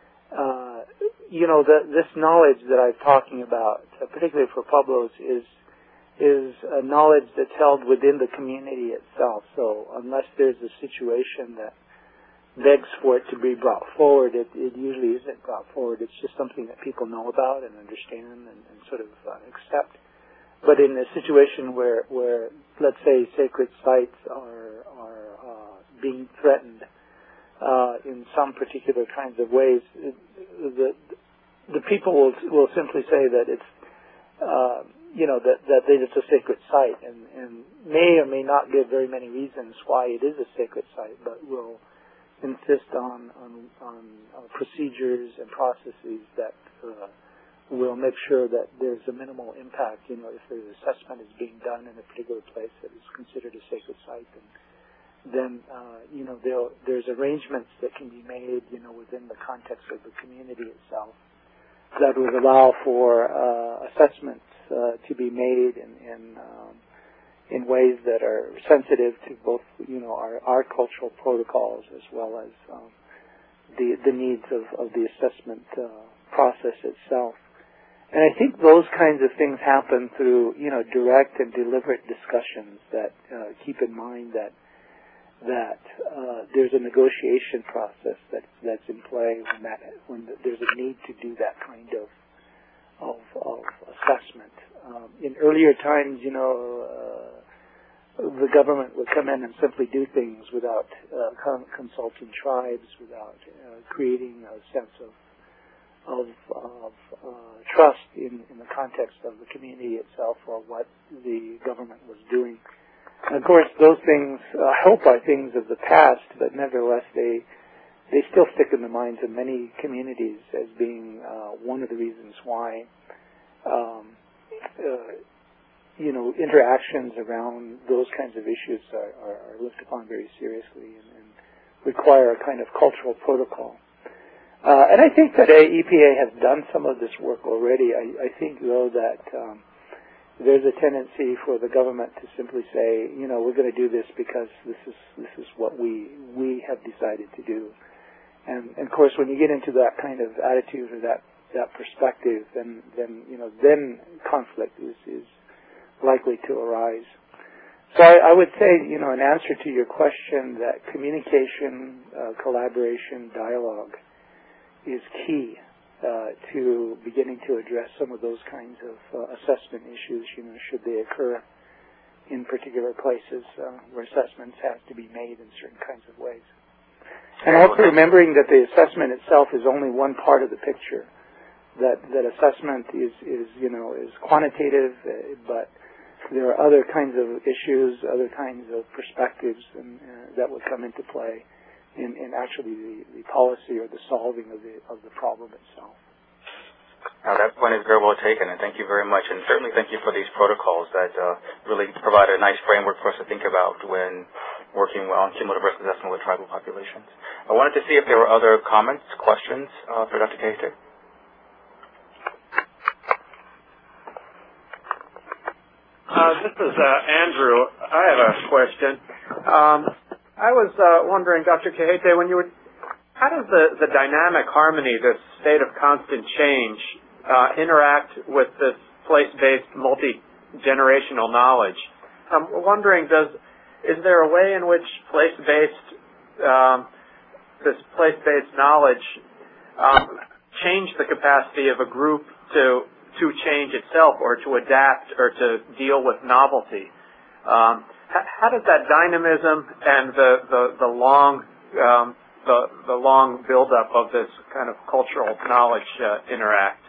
Speaker 3: Uh, you know, the, this knowledge that I'm talking about, uh, particularly for Pueblos, is is a knowledge that's held within the community itself. So unless there's a situation that begs for it to be brought forward, it, it usually isn't brought forward. It's just something that people know about and understand and, and sort of uh, accept. But in a situation where, where let's say, sacred sites are are uh, being threatened uh, in some particular kinds of ways, it, the the people will will simply say that it's uh, you know that that it's a sacred site, and, and may or may not give very many reasons why it is a sacred site, but will insist on on, on uh, procedures and processes that uh, will make sure that there's a minimal impact. You know, if the assessment is being done in a particular place that is considered a sacred site, and then uh, you know there's arrangements that can be made, you know, within the context of the community itself that would allow for uh, assessments uh, to be made in in, um, in ways that are sensitive to both, you know, our, our cultural protocols as well as um, the the needs of, of the assessment uh, process itself. And I think those kinds of things happen through, you know, direct and deliberate discussions that uh, keep in mind that that uh, there's a negotiation process that that's in play when that when there's a need to do that kind of of, of assessment. Um, in earlier times, you know, uh, the government would come in and simply do things without uh, consulting tribes, without uh, creating a sense of of, of uh, trust in, in the context of the community itself or what the government was doing. And of course, those things, uh, hope are things of the past, but nevertheless, they they still stick in the minds of many communities as being uh, one of the reasons why, um, uh, you know, interactions around those kinds of issues are, are, are looked upon very seriously and, and require a kind of cultural protocol. Uh, and I think that E P A has done some of this work already. I, I think, though, that um, there's a tendency for the government to simply say, you know, we're going to do this because this is this is what we we have decided to do. And, and of course, when you get into that kind of attitude or that that perspective, then then you know then conflict is is likely to arise. So I, I would say, you know, in answer to your question, that communication, uh, collaboration, dialogue is key uh, to beginning to address some of those kinds of uh, assessment issues, you know, should they occur in particular places uh, where assessments have to be made in certain kinds of ways. And also remembering that the assessment itself is only one part of the picture, that that assessment is, is you know, is quantitative, uh, but there are other kinds of issues, other kinds of perspectives and, uh, that would come into play in, in actually the, the policy or the solving of the of the problem itself.
Speaker 2: Now, that point is very well taken, and thank you very much. And certainly thank you for these protocols that uh, really provide a nice framework for us to think about when working on cumulative risk assessment with tribal populations. I wanted to see if there were other comments, questions uh, for Doctor Kahete.
Speaker 1: Uh, this is uh, Andrew. I have a question. Um, I was uh, wondering, Doctor Kahete, when you were, how does the, the dynamic harmony, this state of constant change, uh, interact with this place-based multi-generational knowledge? I'm wondering, does is there a way in which place-based, um, this place-based knowledge um, change the capacity of a group to to change itself or to adapt or to deal with novelty? Um, how, how does that dynamism and the the, the long um, the the long buildup of this kind of cultural knowledge uh, interact?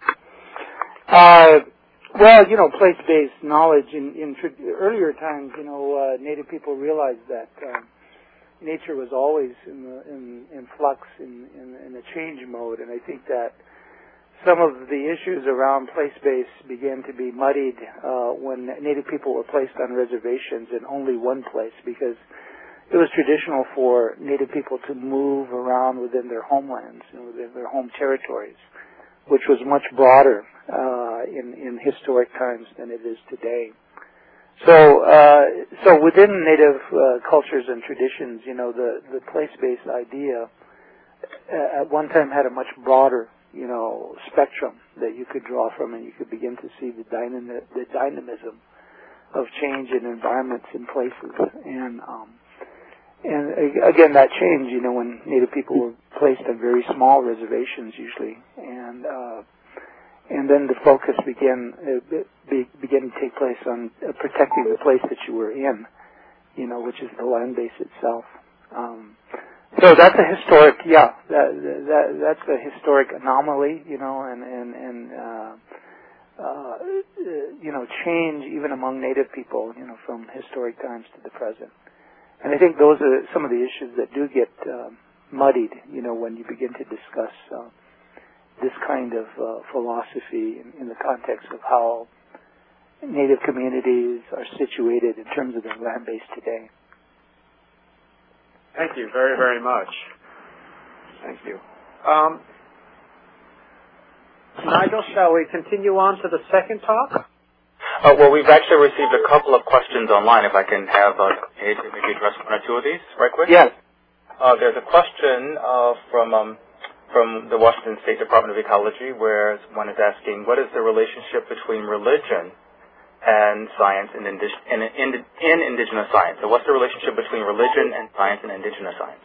Speaker 3: Uh, well, you know, place-based knowledge in, in tr- earlier times, you know, uh, Native people realized that uh, nature was always in, the, in, in flux, in, in, in a change mode, and I think that some of the issues around place-based began to be muddied uh, when Native people were placed on reservations in only one place, because it was traditional for Native people to move around within their homelands, you know, within their home territories, which was much broader uh, in, in historic times than it is today. So, uh, so within Native uh, cultures and traditions, you know, the, the place-based idea uh, at one time had a much broader, you know, spectrum that you could draw from, and you could begin to see the, dynam- the dynamism of change in environments and places. And um, and again, that change, you know, when Native people were placed on very small reservations usually, and uh, and then the focus began uh, be, began to take place on uh, protecting the place that you were in, you know, which is the land base itself. Um, so that's a historic, yeah, that, that that's a historic anomaly, you know, and and and uh, uh, you know, change even among Native people, you know, from historic times to the present. And I think those are some of the issues that do get um, muddied, you know, when you begin to discuss uh, this kind of uh, philosophy in, in the context of how Native communities are situated in terms of their land base today.
Speaker 1: Thank you very, very much. Thank you. Um, Nigel, shall we continue on to the second talk?
Speaker 2: Uh, well, we've actually received a couple of questions online. If I can have uh, maybe address one or two of these right quick.
Speaker 3: Yes.
Speaker 2: Uh, there's a question uh, from um, from the Washington State Department of Ecology, where one is asking, what is the relationship between religion and science in, indig- in, in, in indigenous science? So what's the relationship between religion and science in indigenous science?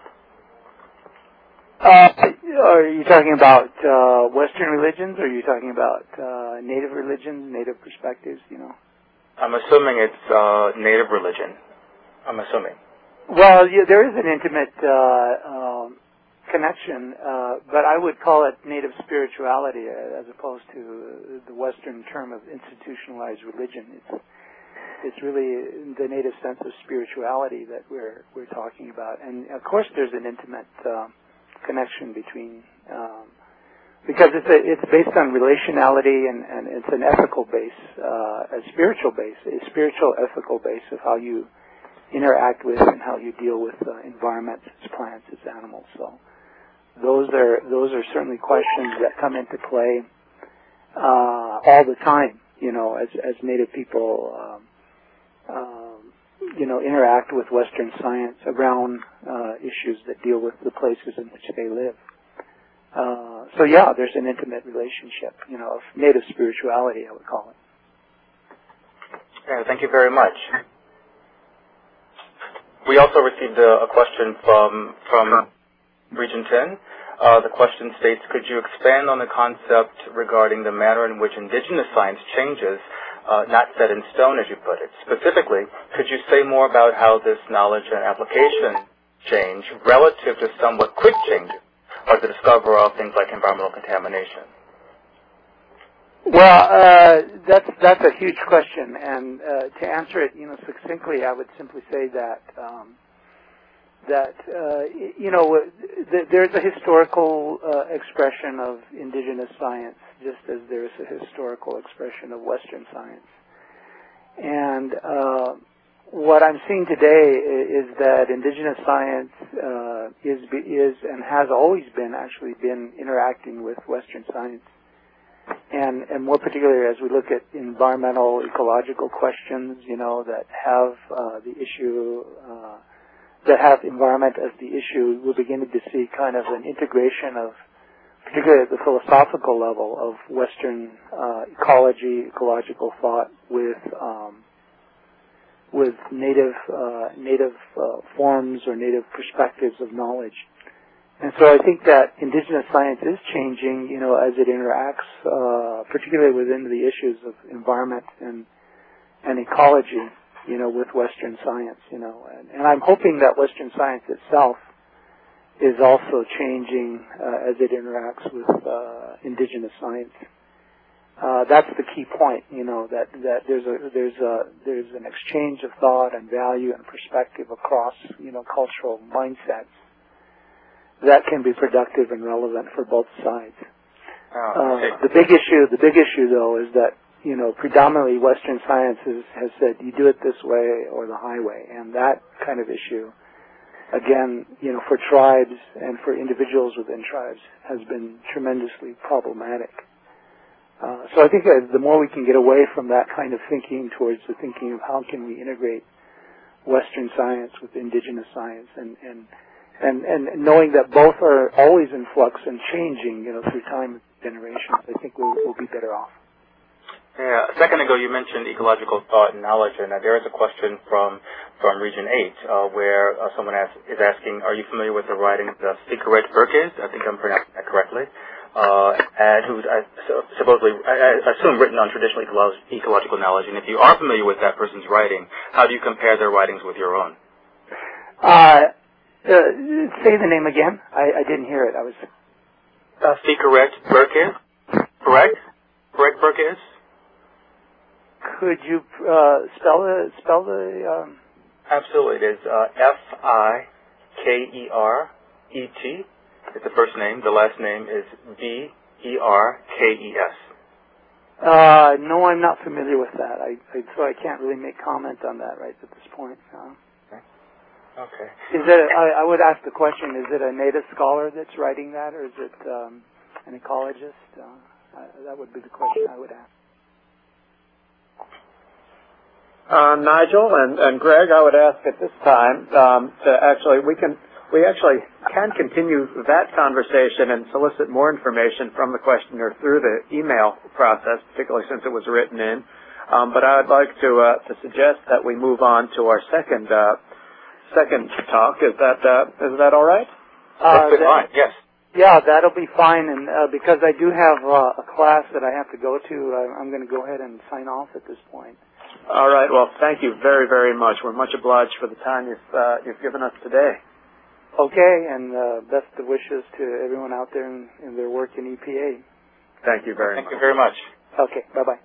Speaker 3: Uh, are you talking about uh, Western religions, or are you talking about uh, Native religions, Native perspectives, you know?
Speaker 2: I'm assuming it's uh, Native religion. I'm assuming.
Speaker 3: Well, yeah, there is an intimate uh, um, connection, uh, but I would call it native spirituality as opposed to the Western term of institutionalized religion. It's it's really the native sense of spirituality that we're we're talking about, and of course there's an intimate uh, connection between um, because it's a, it's based on relationality and, and it's an ethical base, uh, a spiritual base, a spiritual ethical base of how you interact with and how you deal with uh, environments, its plants, its animals. So those are those are certainly questions that come into play uh, all the time. You know, as as Native people, um, um, you know, interact with Western science around uh, issues that deal with the places in which they live. Uh, so yeah, there's an intimate relationship, you know, of native spirituality, I would call it.
Speaker 2: Yeah, thank you very much. We also received a, a question from from Region ten. Uh, the question states, could you expand on the concept regarding the manner in which indigenous science changes, uh, not set in stone, as you put it? Specifically, could you say more about how this knowledge and application change relative to somewhat quick changes, or the discovery of things like environmental contamination?
Speaker 3: Well, uh, that's that's a huge question, and uh, to answer it, you know, succinctly, I would simply say that um, that uh, you know th- there's a historical uh, expression of indigenous science, just as there's a historical expression of Western science, and uh, what I'm seeing today is that indigenous science uh, is is and has always been actually been interacting with Western science. And, and more particularly as we look at environmental, ecological questions, you know, that have uh, the issue, uh, that have environment as the issue, we're beginning to see kind of an integration of, particularly at the philosophical level, of Western uh, ecology, ecological thought with um, with native uh, native uh, forms or native perspectives of knowledge. And so I think that indigenous science is changing, you know, as it interacts, uh, particularly within the issues of environment and and ecology, you know, with Western science, you know. And, and I'm hoping that Western science itself is also changing uh, as it interacts with uh, indigenous science. Uh, that's the key point, you know, that, that there's a there's a there's an exchange of thought and value and perspective across, you know, cultural mindsets that can be productive and relevant for both sides.
Speaker 2: Oh, okay.
Speaker 3: uh, the big issue, the big issue though, is that, you know, predominantly Western science has, has said you do it this way or the highway, and that kind of issue, again, you know, for tribes and for individuals within tribes, has been tremendously problematic. Uh, so I think that the more we can get away from that kind of thinking towards the thinking of how can we integrate Western science with indigenous science, and and And, and knowing that both are always in flux and changing, you know, through time and generations, I think we'll, we'll be better off.
Speaker 2: Yeah, a second ago you mentioned ecological thought and knowledge, and uh, there is a question from from Region eight uh, where uh, someone asks, is asking, are you familiar with the writing of Sikeret Berkes? I think I'm pronouncing that correctly. Uh, and who's uh, supposedly, I, I assume, written on traditional ecolo- ecological knowledge. And if you are familiar with that person's writing, how do you compare their writings with your own?
Speaker 3: Uh, Uh, say the name again. I, I didn't hear it. I was.
Speaker 2: Uh, Sikeret Berkes, correct? Correct, Berkes?
Speaker 3: Could you uh, spell the spell the? Um...
Speaker 2: Absolutely. It is uh, F I K E R E T. It's the first name. The last name is B E R K E S.
Speaker 3: Uh, no, I'm not familiar with that. I, I so I can't really make comment on that right at this point. Uh,
Speaker 2: Okay.
Speaker 3: Is it? I, I would ask the question: is it a native scholar that's writing that, or is it um, an ecologist? Uh, uh, that would be the question I would ask.
Speaker 1: Uh, Nigel and, and Greg, I would ask at this time um, to actually we can we actually can continue that conversation and solicit more information from the questioner through the email process, particularly since it was written in. Um, but I would like to uh, to suggest that we move on to our second. Uh, Second talk, is that uh, is that all right?
Speaker 2: Uh, That's fine. Yes.
Speaker 3: Yeah, that'll be fine. And uh, because I do have uh, a class that I have to go to, uh, I'm going to go ahead and sign off at this point.
Speaker 1: All right. Well, thank you very, very much. We're much obliged for the time you've uh, you've given us today.
Speaker 3: Okay, and uh, best of wishes to everyone out there in, in their work in E P A.
Speaker 1: Thank you very
Speaker 2: Thank
Speaker 1: much.
Speaker 2: you very much.
Speaker 3: Okay, bye-bye.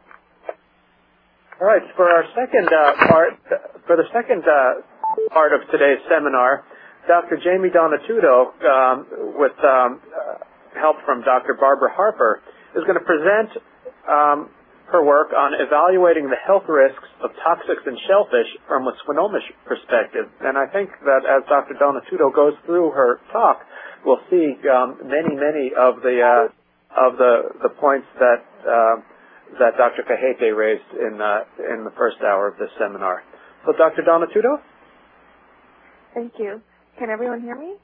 Speaker 1: All right, for our second uh, part, for the second uh, part of today's seminar, Doctor Jamie Donatudo, um, with um, uh, help from Doctor Barbara Harper, is going to present um, her work on evaluating the health risks of toxics in shellfish from a Swinomish perspective. And I think that as Doctor Donatudo goes through her talk, we'll see um, many, many of the uh, of the the points that uh, that Doctor Cajete raised in uh, in the first hour of this seminar. So, Doctor Donatudo?
Speaker 4: Thank you. Can everyone hear me?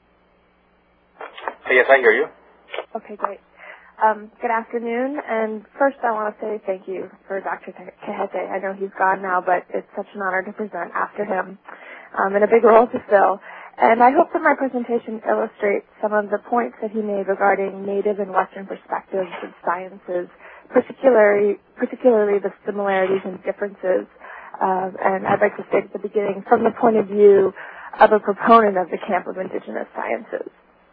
Speaker 2: Yes, I hear you.
Speaker 4: Okay, great. Um, good afternoon, and first I want to say thank you for Doctor Cajete. I know he's gone now, but it's such an honor to present after him, um, and a big role to fill. And I hope that my presentation illustrates some of the points that he made regarding Native and Western perspectives of sciences, particularly, particularly the similarities and differences. Um, and I'd like to state at the beginning, from the point of view of a proponent of the camp of indigenous sciences.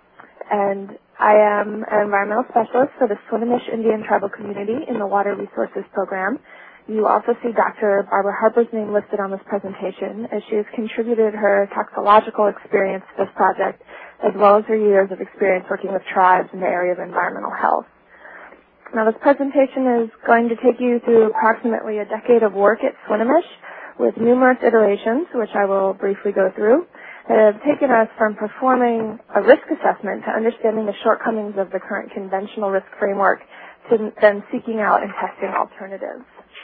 Speaker 4: And I am an environmental specialist for the Swinomish Indian Tribal Community in the Water Resources Program. You also see Doctor Barbara Harper's name listed on this presentation, as she has contributed her toxicological experience to this project, as well as her years of experience working with tribes in the area of environmental health. Now, this presentation is going to take you through approximately a decade of work at Swinomish, with numerous iterations, which I will briefly go through, that have taken us from performing a risk assessment to understanding the shortcomings of the current conventional risk framework to then seeking out and testing alternatives.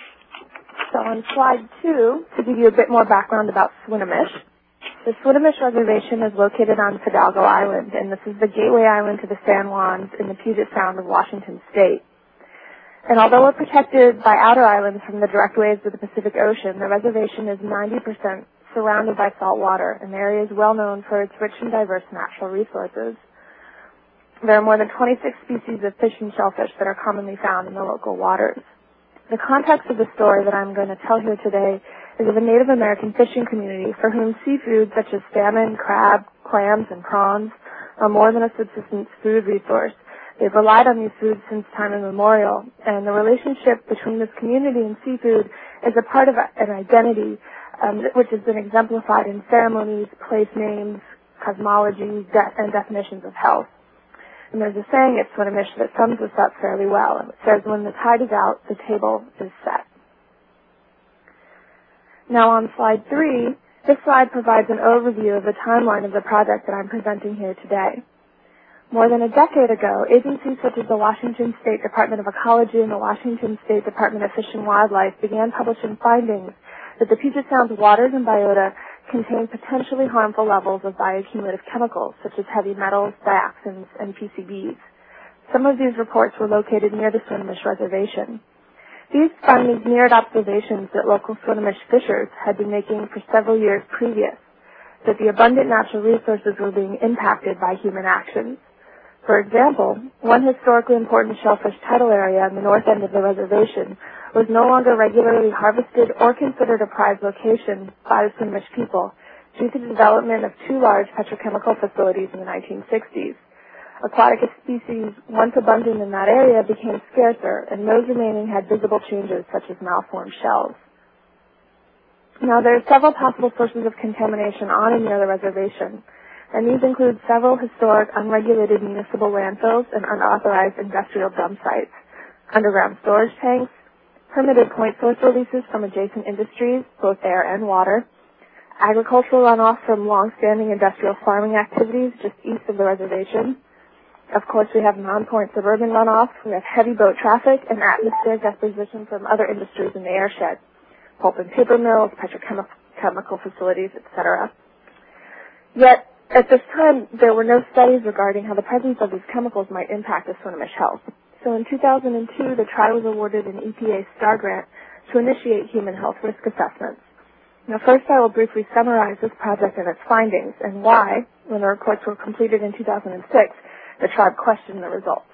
Speaker 4: So on slide two, to give you a bit more background about Swinomish, the Swinomish Reservation is located on Fidalgo Island, and this is the gateway island to the San Juans in the Puget Sound of Washington State. And although we're protected by outer islands from the direct waves of the Pacific Ocean, the reservation is ninety percent surrounded by salt water, and the area is well known for its rich and diverse natural resources. There are more than twenty-six species of fish and shellfish that are commonly found in the local waters. The context of the story that I'm going to tell here today is of a Native American fishing community for whom seafood such as salmon, crab, clams, and prawns are more than a subsistence food resource. They've relied on these foods since time immemorial, and the relationship between this community and seafood is a part of an identity um, which has been exemplified in ceremonies, place names, cosmology, de- and definitions of health. And there's a saying at Swinomish that sums this up fairly well. It says, when the tide is out, the table is set. Now on slide three, this slide provides an overview of the timeline of the project that I'm presenting here today. More than a decade ago, agencies such as the Washington State Department of Ecology and the Washington State Department of Fish and Wildlife began publishing findings that the Puget Sound's waters and biota contain potentially harmful levels of bioaccumulative chemicals such as heavy metals, dioxins, and P C Bs. Some of these reports were located near the Swinomish Reservation. These findings mirrored observations that local Swinomish fishers had been making for several years previous, that the abundant natural resources were being impacted by human actions. For example, one historically important shellfish tidal area on the north end of the reservation was no longer regularly harvested or considered a prized location by the Swinomish people due to the development of two large petrochemical facilities in the nineteen sixties. Aquatic species once abundant in that area became scarcer, and those remaining had visible changes such as malformed shells. Now, there are several possible sources of contamination on and near the reservation, and these include several historic unregulated municipal landfills and unauthorized industrial dump sites, underground storage tanks, permitted point source releases from adjacent industries, both air and water, agricultural runoff from long-standing industrial farming activities just east of the reservation. Of course, we have non-point suburban runoff, we have heavy boat traffic, and atmospheric deposition from other industries in the airshed, pulp and paper mills, petrochemical facilities, et cetera. Yet, at this time, there were no studies regarding how the presence of these chemicals might impact the Swinomish health. So in two thousand two, the tribe was awarded an E P A STAR grant to initiate human health risk assessments. Now, first I will briefly summarize this project and its findings, and why, when the reports were completed in two thousand six, the tribe questioned the results.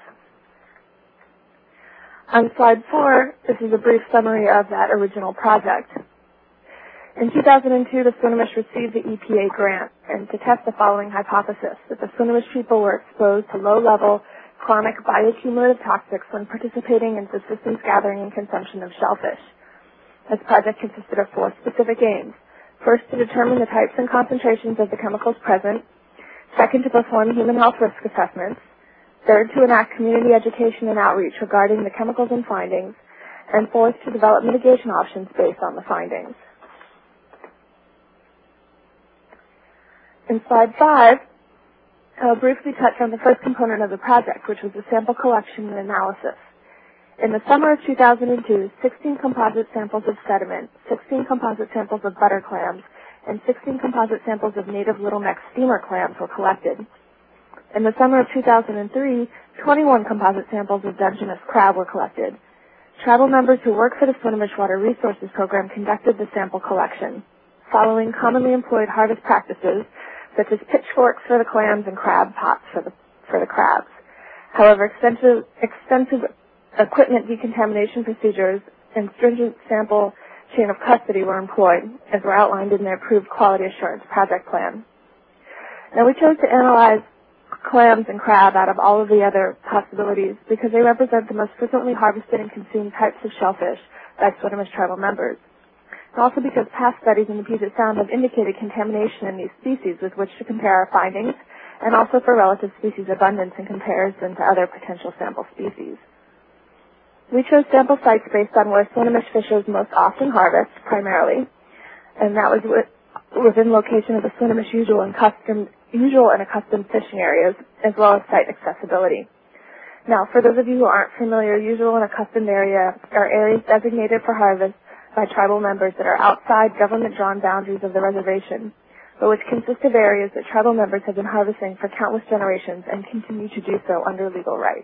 Speaker 4: On slide four, this is a brief summary of that original project. In two thousand two, the Swinomish received the E P A grant and to test the following hypothesis, that the Swinomish people were exposed to low-level chronic bioaccumulative toxics when participating in subsistence gathering and consumption of shellfish. This project consisted of four specific aims. First, to determine the types and concentrations of the chemicals present. Second, to perform human health risk assessments. Third, to enact community education and outreach regarding the chemicals and findings. And fourth, to develop mitigation options based on the findings. In slide five, I'll briefly touch on the first component of the project, which was the sample collection and analysis. In the summer of two thousand two, sixteen composite samples of sediment, sixteen composite samples of butter clams, and sixteen composite samples of native little neck steamer clams were collected. In the summer of two thousand three, twenty-one composite samples of Dungeness crab were collected. Tribal members who work for the Swinomish Water Resources Program conducted the sample collection, following commonly employed harvest practices, such as pitchforks for the clams and crab pots for the, for the crabs. However, extensive, extensive equipment decontamination procedures and stringent sample chain of custody were employed, as were outlined in the approved quality assurance project plan. Now, we chose to analyze clams and crab out of all of the other possibilities because they represent the most frequently harvested and consumed types of shellfish by Swinomish tribal members. And also because past studies in the Puget Sound have indicated contamination in these species with which to compare our findings, and also for relative species abundance in comparison to other potential sample species. We chose sample sites based on where Swinomish fishers most often harvest, primarily, and that was with, within location of the Swinomish usual and custom, usual and accustomed fishing areas, as well as site accessibility. Now, for those of you who aren't familiar, usual and accustomed area are areas designated for harvest by tribal members that are outside government-drawn boundaries of the reservation, but which consist of areas that tribal members have been harvesting for countless generations and continue to do so under legal rights.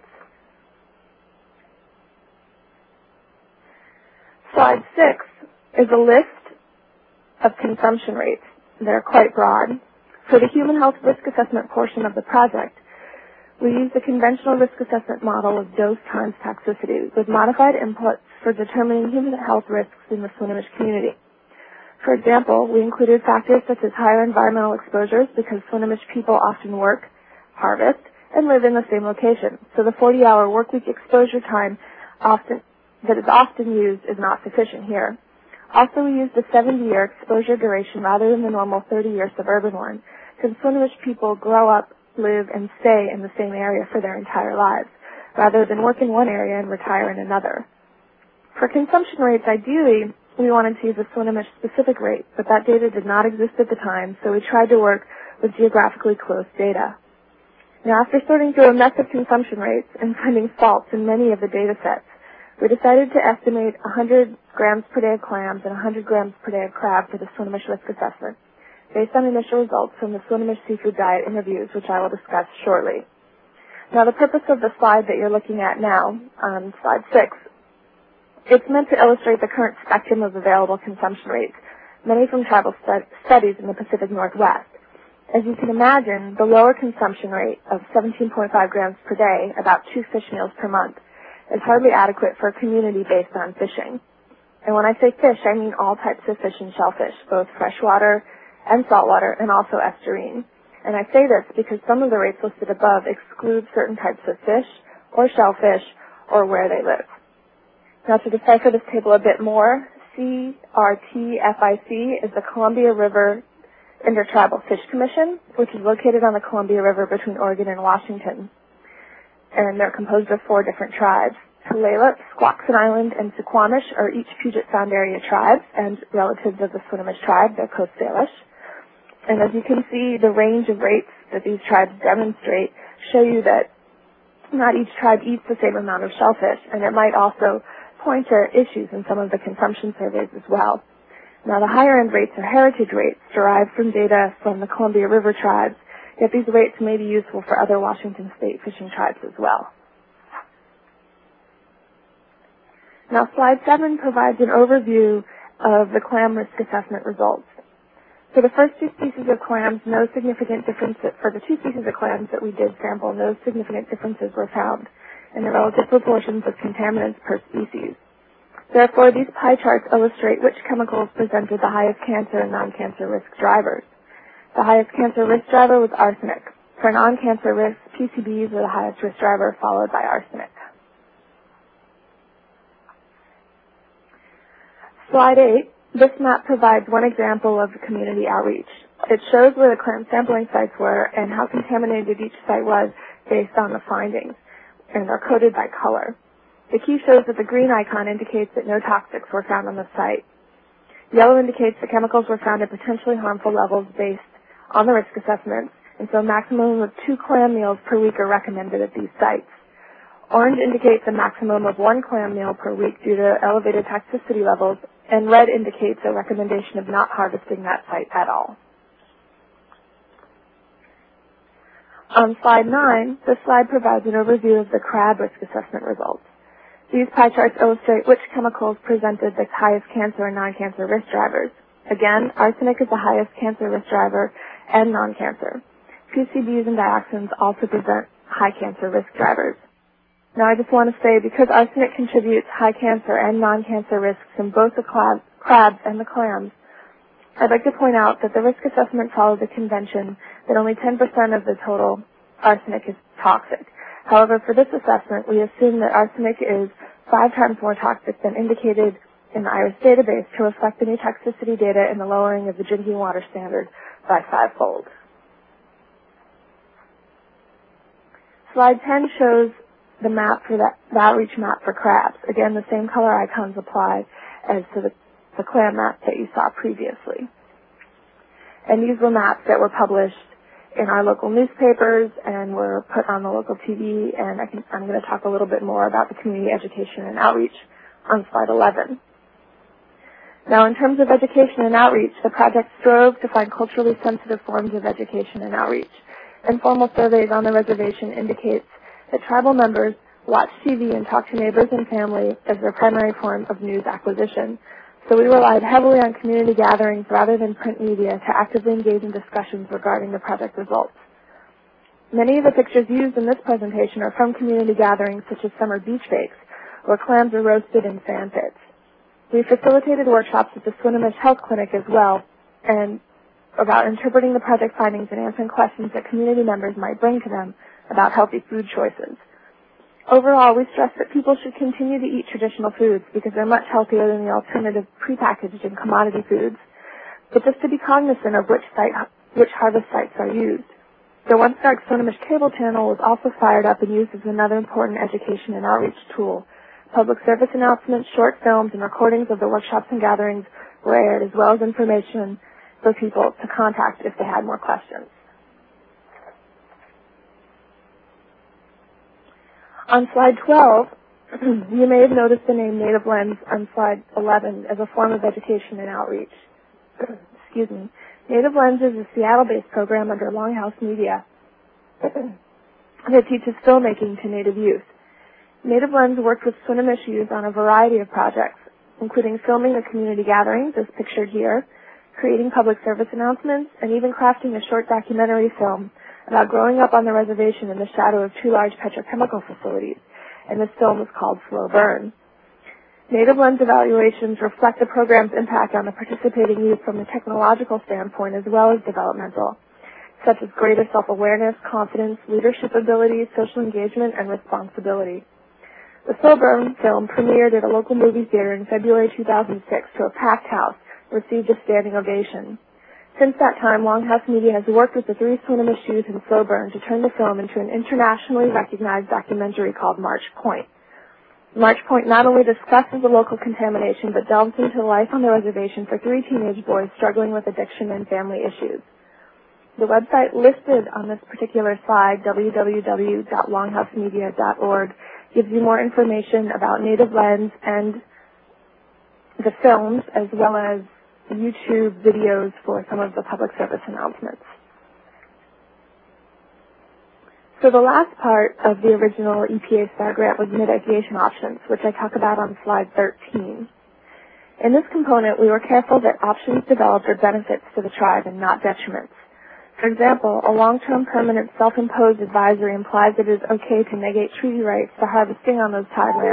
Speaker 4: Slide six is a list of consumption rates. They're quite broad. For the human health risk assessment portion of the project, we used the conventional risk assessment model of dose times toxicity with modified inputs for determining human health risks in the Swinomish community. For example, we included factors such as higher environmental exposures because Swinomish people often work, harvest, and live in the same location. So the forty-hour workweek exposure time often, that is often used is not sufficient here. Also, we used a seventy-year exposure duration rather than the normal thirty-year suburban one, because Swinomish people grow up, live, and stay in the same area for their entire lives, rather than work in one area and retire in another. For consumption rates, ideally, we wanted to use a Swinomish-specific rate, but that data did not exist at the time, so we tried to work with geographically close data. Now, after sorting through a mess of consumption rates and finding faults in many of the data sets, we decided to estimate one hundred grams per day of clams and one hundred grams per day of crab for the Swinomish risk assessment, based on initial results from the Swinomish seafood diet interviews, which I will discuss shortly. Now, the purpose of the slide that you're looking at now, on slide six, it's meant to illustrate the current spectrum of available consumption rates, many from tribal stu- studies in the Pacific Northwest. As you can imagine, the lower consumption rate of seventeen point five grams per day, about two fish meals per month, is hardly adequate for a community based on fishing. And when I say fish, I mean all types of fish and shellfish, both freshwater and saltwater, and also estuarine. And I say this because some of the rates listed above exclude certain types of fish or shellfish or where they live. Now, to decipher this table a bit more, C R T F I C is the Columbia River Intertribal Fish Commission, which is located on the Columbia River between Oregon and Washington. And they're composed of four different tribes. Tulalip, Squaxin Island, and Suquamish are each Puget Sound area tribes and relatives of the Swinomish tribe, they're Coast Salish. And as you can see, the range of rates that these tribes demonstrate show you that not each tribe eats the same amount of shellfish, and it might also point to issues in some of the consumption surveys as well. Now, the higher end rates are heritage rates derived from data from the Columbia River tribes, yet these rates may be useful for other Washington state fishing tribes as well. Now, slide seven provides an overview of the clam risk assessment results. For the first two species of clams, no significant differences, for the two species of clams that we did sample, no significant differences were found in the relative proportions of contaminants per species. Therefore, these pie charts illustrate which chemicals presented the highest cancer and non-cancer risk drivers. The highest cancer risk driver was arsenic. For non-cancer risks, P C Bs were the highest risk driver, followed by arsenic. Slide eight. This map provides one example of community outreach. It shows where the clam sampling sites were and how contaminated each site was based on the findings, and are coded by color. The key shows that the green icon indicates that no toxics were found on the site. Yellow indicates that chemicals were found at potentially harmful levels based on the risk assessments, and so a maximum of two clam meals per week are recommended at these sites. Orange indicates a maximum of one clam meal per week due to elevated toxicity levels, and red indicates a recommendation of not harvesting that site at all. On slide nine, this slide provides an overview of the crab risk assessment results. These pie charts illustrate which chemicals presented the highest cancer and non-cancer risk drivers. Again, arsenic is the highest cancer risk driver and non-cancer. P C Bs and dioxins also present high cancer risk drivers. Now I just want to say, because arsenic contributes high cancer and non-cancer risks in both the crabs and the clams, I'd like to point out that the risk assessment follows a convention that only ten percent of the total arsenic is toxic. However, for this assessment, we assume that arsenic is five times more toxic than indicated in the IRIS database to reflect the new toxicity data and the lowering of the drinking water standard by fivefold. Slide ten shows the map for that, the outreach map for crabs. Again, the same color icons apply as to the, the clam map that you saw previously. And these were maps that were published in our local newspapers and were put on the local T V, and I can, I'm going to talk a little bit more about the community education and outreach on slide eleven. Now, in terms of education and outreach, the project strove to find culturally sensitive forms of education and outreach. Informal surveys on the reservation indicates that tribal members watch T V and talk to neighbors and family as their primary form of news acquisition. So we relied heavily on community gatherings rather than print media to actively engage in discussions regarding the project results. Many of the pictures used in this presentation are from community gatherings such as summer beach bakes, where clams are roasted in sand pits. We facilitated workshops at the Swinomish Health Clinic as well, and about interpreting the project findings and answering questions that community members might bring to them about healthy food choices. Overall, we stress that people should continue to eat traditional foods because they're much healthier than the alternative prepackaged and commodity foods, but just to be cognizant of which site, which harvest sites are used. The One Stark Swinomish cable channel was also fired up and used as another important education and outreach tool. Public service announcements, short films, and recordings of the workshops and gatherings were aired, as well as information for people to contact if they had more questions. On slide twelve, you may have noticed the name Native Lens on slide eleven as a form of education and outreach. Excuse me. Native Lens is a Seattle-based program under Longhouse Media that teaches filmmaking to Native youth. Native Lens worked with Swinomish youth on a variety of projects, including filming the community gatherings, as pictured here, creating public service announcements, and even crafting a short documentary film about growing up on the reservation in the shadow of two large petrochemical facilities, and this film was called Slow Burn. Native Lens evaluations reflect the program's impact on the participating youth from a technological standpoint as well as developmental, such as greater self-awareness, confidence, leadership abilities, social engagement, and responsibility. The Slow Burn film premiered at a local movie theater in February two thousand six to a packed house, received a standing ovation. Since that time, Longhouse Media has worked with the three Swinomish youth in Slow Burn to turn the film into an internationally recognized documentary called March Point. March Point not only discusses the local contamination, but delves into life on the reservation for three teenage boys struggling with addiction and family issues. The website listed on this particular slide, w w w dot longhouse media dot org, gives you more information about Native Lens and the films, as well as YouTube videos for some of the public service announcements. So the last part of the original E P A STAR grant was mitigation options, which I talk about on slide thirteen. In this component, we were careful that options developed are benefits to the tribe and not detriments. For example, a long-term permanent self-imposed advisory implies that it is okay to negate treaty rights to harvesting on those tidelands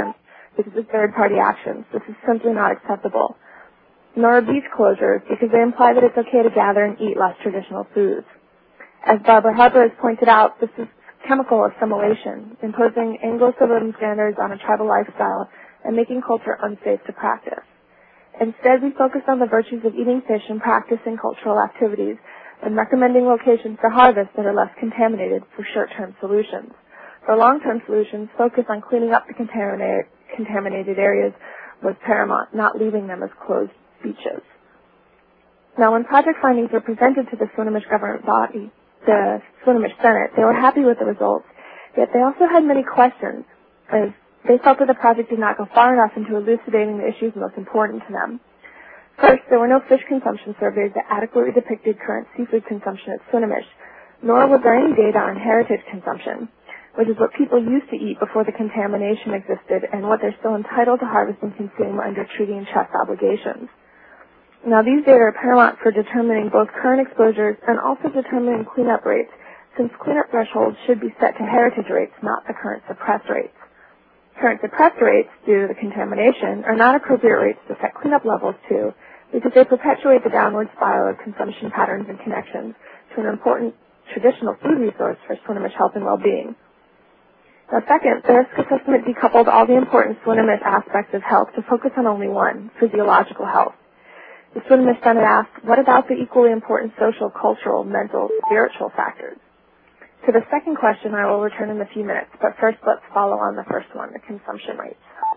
Speaker 4: because of third-party actions. This is simply not acceptable. Nor are beach closures, because they imply that it's okay to gather and eat less traditional foods. As Barbara Harper has pointed out, this is chemical assimilation, imposing Anglo-Saxon standards on a tribal lifestyle and making culture unsafe to practice. Instead, we focus on the virtues of eating fish and practicing cultural activities and recommending locations for harvest that are less contaminated for short-term solutions. For long-term solutions, focus on cleaning up the contaminated, contaminated areas was paramount, not leaving them as closed beaches. Now, when project findings were presented to the Swinomish government body, the Swinomish Senate, they were happy with the results, yet they also had many questions, as they felt that the project did not go far enough into elucidating the issues most important to them. First, there were no fish consumption surveys that adequately depicted current seafood consumption at Swinomish, nor was there any data on heritage consumption, which is what people used to eat before the contamination existed and what they're still entitled to harvest and consume under treaty and trust obligations. Now, these data are paramount for determining both current exposures and also determining cleanup rates, since cleanup thresholds should be set to heritage rates, not the current suppressed rates. Current suppressed rates, due to the contamination, are not appropriate rates to set cleanup levels to, because they perpetuate the downward spiral of consumption patterns and connections to an important traditional food resource for Swinomish health and well-being. Now, second, the risk assessment decoupled all the important Swinomish aspects of health to focus on only one, physiological health. The Swinomish Senate asked, what about the equally important social, cultural, mental, spiritual factors? To the second question, I will return in a few minutes, but first let's follow on the first one, the consumption rates.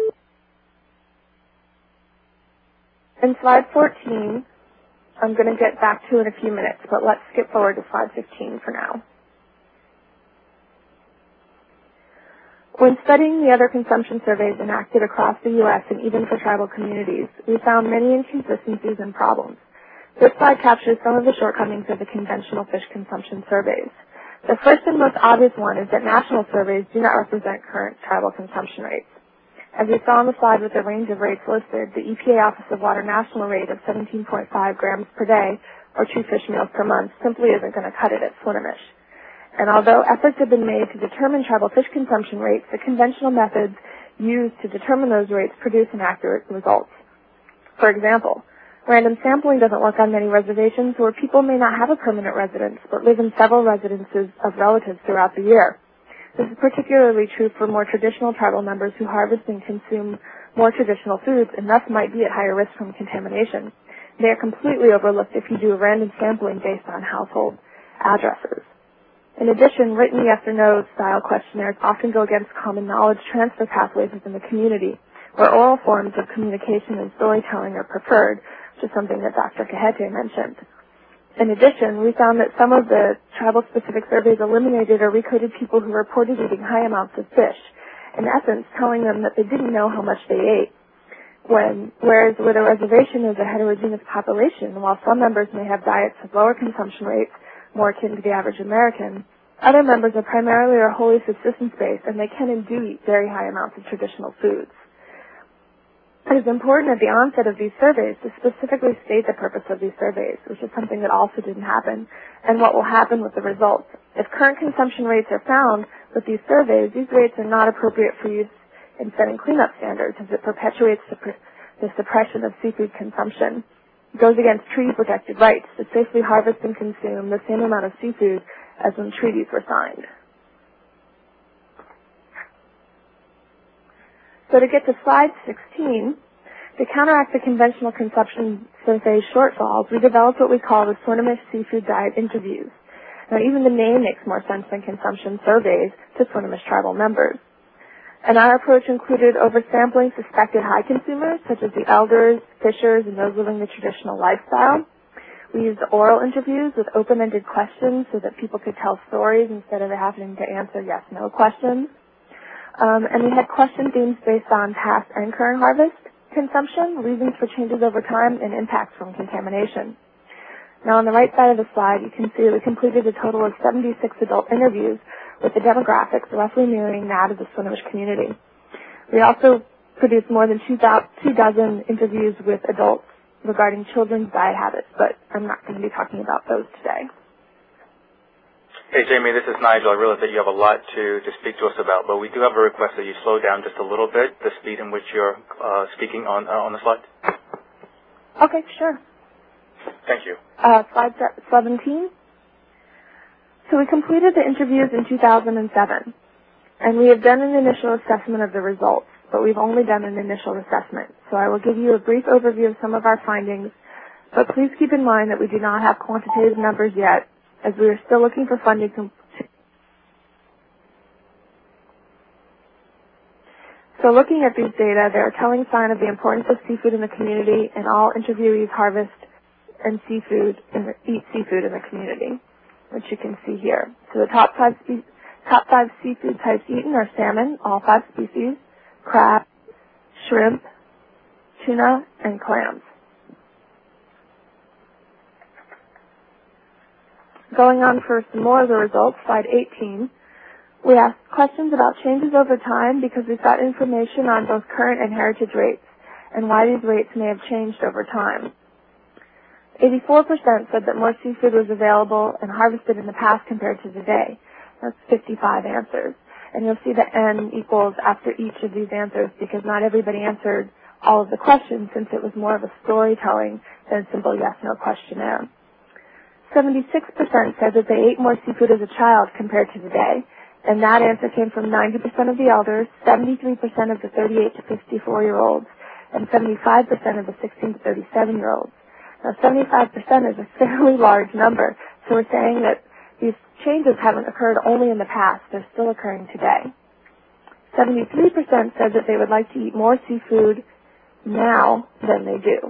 Speaker 4: In slide fourteen, I'm going to get back to in a few minutes, but let's skip forward to slide fifteen for now. When studying the other consumption surveys enacted across the U S and even for tribal communities, we found many inconsistencies and problems. This slide captures some of the shortcomings of the conventional fish consumption surveys. The first and most obvious one is that national surveys do not represent current tribal consumption rates. As we saw on the slide with the range of rates listed, the E P A Office of Water national rate of seventeen point five grams per day, or two fish meals per month, simply isn't going to cut it at Swinomish. And although efforts have been made to determine tribal fish consumption rates, the conventional methods used to determine those rates produce inaccurate results. For example, random sampling doesn't work on many reservations where people may not have a permanent residence but live in several residences of relatives throughout the year. This is particularly true for more traditional tribal members who harvest and consume more traditional foods and thus might be at higher risk from contamination. They are completely overlooked if you do a random sampling based on household addresses. In addition, written yes or no style questionnaires often go against common knowledge transfer pathways within the community, where oral forms of communication and storytelling are preferred, which is something that Doctor Kahete mentioned. In addition, we found that some of the tribal-specific surveys eliminated or recoded people who reported eating high amounts of fish, in essence telling them that they didn't know how much they ate. When, whereas with a reservation is a heterogeneous population, while some members may have diets with lower consumption rates, more akin to the average American, other members are primarily or wholly subsistence-based, and they can and do eat very high amounts of traditional foods. It is important at the onset of these surveys to specifically state the purpose of these surveys, which is something that also didn't happen, and what will happen with the results. If current consumption rates are found with these surveys, these rates are not appropriate for use in setting cleanup standards, as it perpetuates the, the suppression of seafood consumption. It goes against treaty-protected rights to safely harvest and consume the same amount of seafood as when treaties were signed. So to get to slide sixteen, to counteract the conventional consumption survey shortfalls, we developed what we call the Swinomish Seafood Diet Interviews. Now, even the name makes more sense than consumption surveys to Swinomish tribal members. And our approach included oversampling suspected high consumers, such as the elders, fishers, and those living the traditional lifestyle. We used oral interviews with open-ended questions so that people could tell stories instead of having to answer yes-no questions. Um, and we had question themes based on past and current harvest consumption, reasons for changes over time, and impacts from contamination. Now, on the right side of the slide, you can see that we completed a total of seventy-six adult interviews with the demographics roughly mirroring that of the Swinomish community. We also produced more than two, two dozen interviews with adults regarding children's diet habits, but I'm not going to be talking about those today.
Speaker 2: Hey, Jamie, this is Nigel. I realize that you have a lot to, to speak to us about, but we do have a request that you slow down just a little bit, the speed in which you're uh, speaking on uh, on the slide.
Speaker 4: Okay, sure.
Speaker 2: Thank you.
Speaker 4: Uh, slide seventeen. So we completed the interviews in two thousand seven, and we have done an initial assessment of the results, but we've only done an initial assessment. So I will give you a brief overview of some of our findings, but please keep in mind that we do not have quantitative numbers yet, as we are still looking for funding to. So looking at these data, they're a telling sign of the importance of seafood in the community, and all interviewees harvest and seafood and eat seafood in the community, which you can see here. So the top five spe- top five seafood types eaten are salmon, all five species, crab, shrimp, tuna, and clams. Going on for some more of the results, slide eighteen, we asked questions about changes over time because we've got information on both current and heritage rates and why these rates may have changed over time. eighty-four percent said that more seafood was available and harvested in the past compared to today. That's fifty-five answers. And you'll see the N equals after each of these answers because not everybody answered all of the questions since it was more of a storytelling than a simple yes-no questionnaire. seventy-six percent said that they ate more seafood as a child compared to today, and that answer came from ninety percent of the elders, seventy-three percent of the thirty-eight to fifty-four-year-olds, and seventy-five percent of the sixteen to thirty-seven-year-olds. Now, seventy-five percent is a fairly large number, so we're saying that these changes haven't occurred only in the past, they're still occurring today. seventy-three percent said that they would like to eat more seafood now than they do.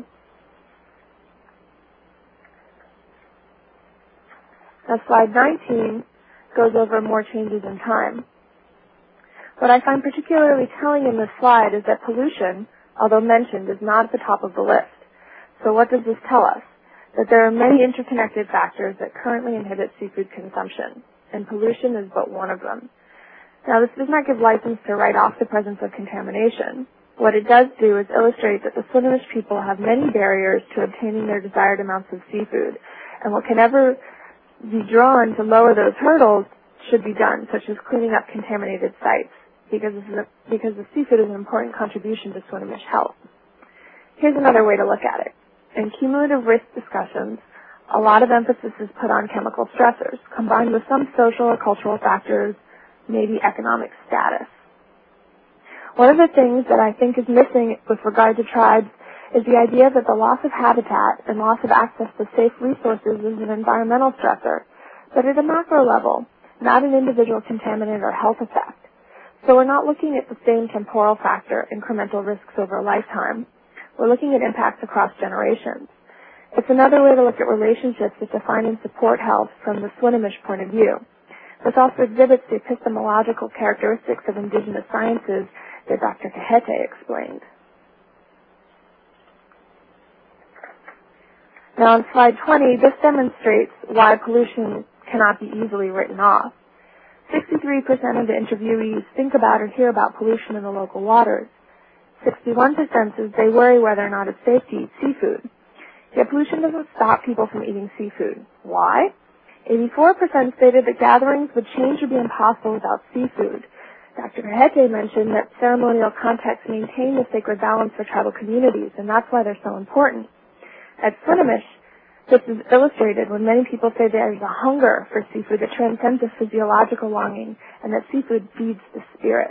Speaker 4: Now, slide nineteen goes over more changes in time. What I find particularly telling in this slide is that pollution, although mentioned, is not at the top of the list. So what does this tell us? That there are many interconnected factors that currently inhibit seafood consumption, and pollution is but one of them. Now, this does not give license to write off the presence of contamination. What it does do is illustrate that the Swinomish people have many barriers to obtaining their desired amounts of seafood, and what can ever be drawn to lower those hurdles should be done, such as cleaning up contaminated sites, because, this is a, because the seafood is an important contribution to Swinomish health. Here's another way to look at it. In cumulative risk discussions, a lot of emphasis is put on chemical stressors, combined with some social or cultural factors, maybe economic status. One of the things that I think is missing with regard to tribes is the idea that the loss of habitat and loss of access to safe resources is an environmental stressor, but at a macro level, not an individual contaminant or health effect. So we're not looking at the same temporal factor, incremental risks over a lifetime. We're looking at impacts across generations. It's another way to look at relationships that define and support health from the Swinomish point of view. This also exhibits the epistemological characteristics of indigenous sciences that Doctor Kehete explained. Now on slide twenty, this demonstrates why pollution cannot be easily written off. sixty-three percent of the interviewees think about or hear about pollution in the local waters. sixty-one percent says they worry whether or not it's safe to eat seafood. Yet pollution doesn't stop people from eating seafood. Why? eighty-four percent stated that gatherings would change or be impossible without seafood. Doctor Kehete mentioned that ceremonial contexts maintain the sacred balance for tribal communities, and that's why they're so important. At Swinomish, this is illustrated when many people say there's a hunger for seafood that transcends a physiological longing, and that seafood feeds the spirit.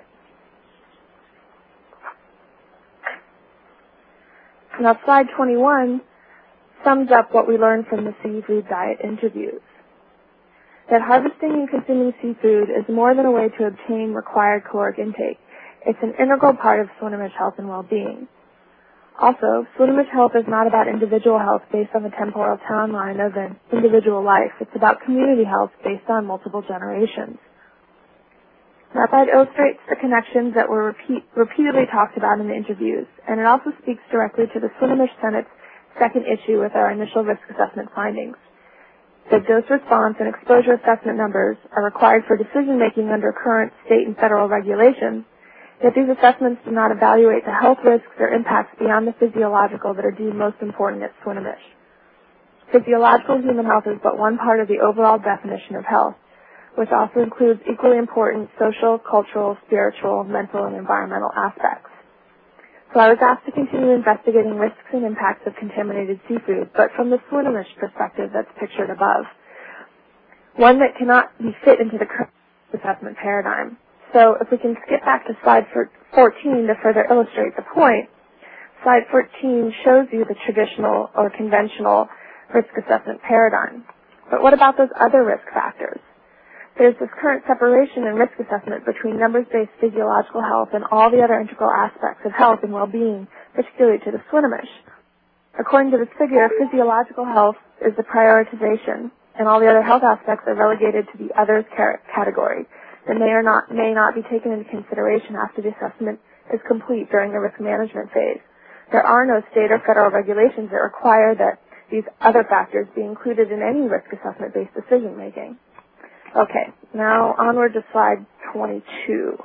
Speaker 4: Now, slide twenty-one sums up what we learned from the seafood diet interviews. That harvesting and consuming seafood is more than a way to obtain required caloric intake. It's an integral part of Swinomish health and well-being. Also, Swinomish health is not about individual health based on the temporal timeline of an individual life. It's about community health based on multiple generations. That slide illustrates the connections that were repeat, repeatedly talked about in the interviews, and it also speaks directly to the Swinomish Senate's second issue with our initial risk assessment findings. The dose response and exposure assessment numbers are required for decision-making under current state and federal regulations, yet these assessments do not evaluate the health risks or impacts beyond the physiological that are deemed most important at Swinomish. Physiological human health is but one part of the overall definition of health. which also includes equally important social, cultural, spiritual, mental, and environmental aspects. So I was asked to continue investigating risks and impacts of contaminated seafood, but from the Swinomish perspective that's pictured above, one that cannot be fit into the current assessment paradigm. So if we can skip back to slide fourteen to further illustrate the point, slide fourteen shows you the traditional or conventional risk assessment paradigm. But what about those other risk factors? There's this current separation in risk assessment between numbers-based physiological health and all the other integral aspects of health and well-being, particularly to the Swinomish. According to this figure, physiological health is the prioritization, and all the other health aspects are relegated to the others category, and may or not may not be taken into consideration after the assessment is complete during the risk management phase. There are no state or federal regulations that require that these other factors be included in any risk assessment-based decision making. Okay, now onward to slide twenty-two.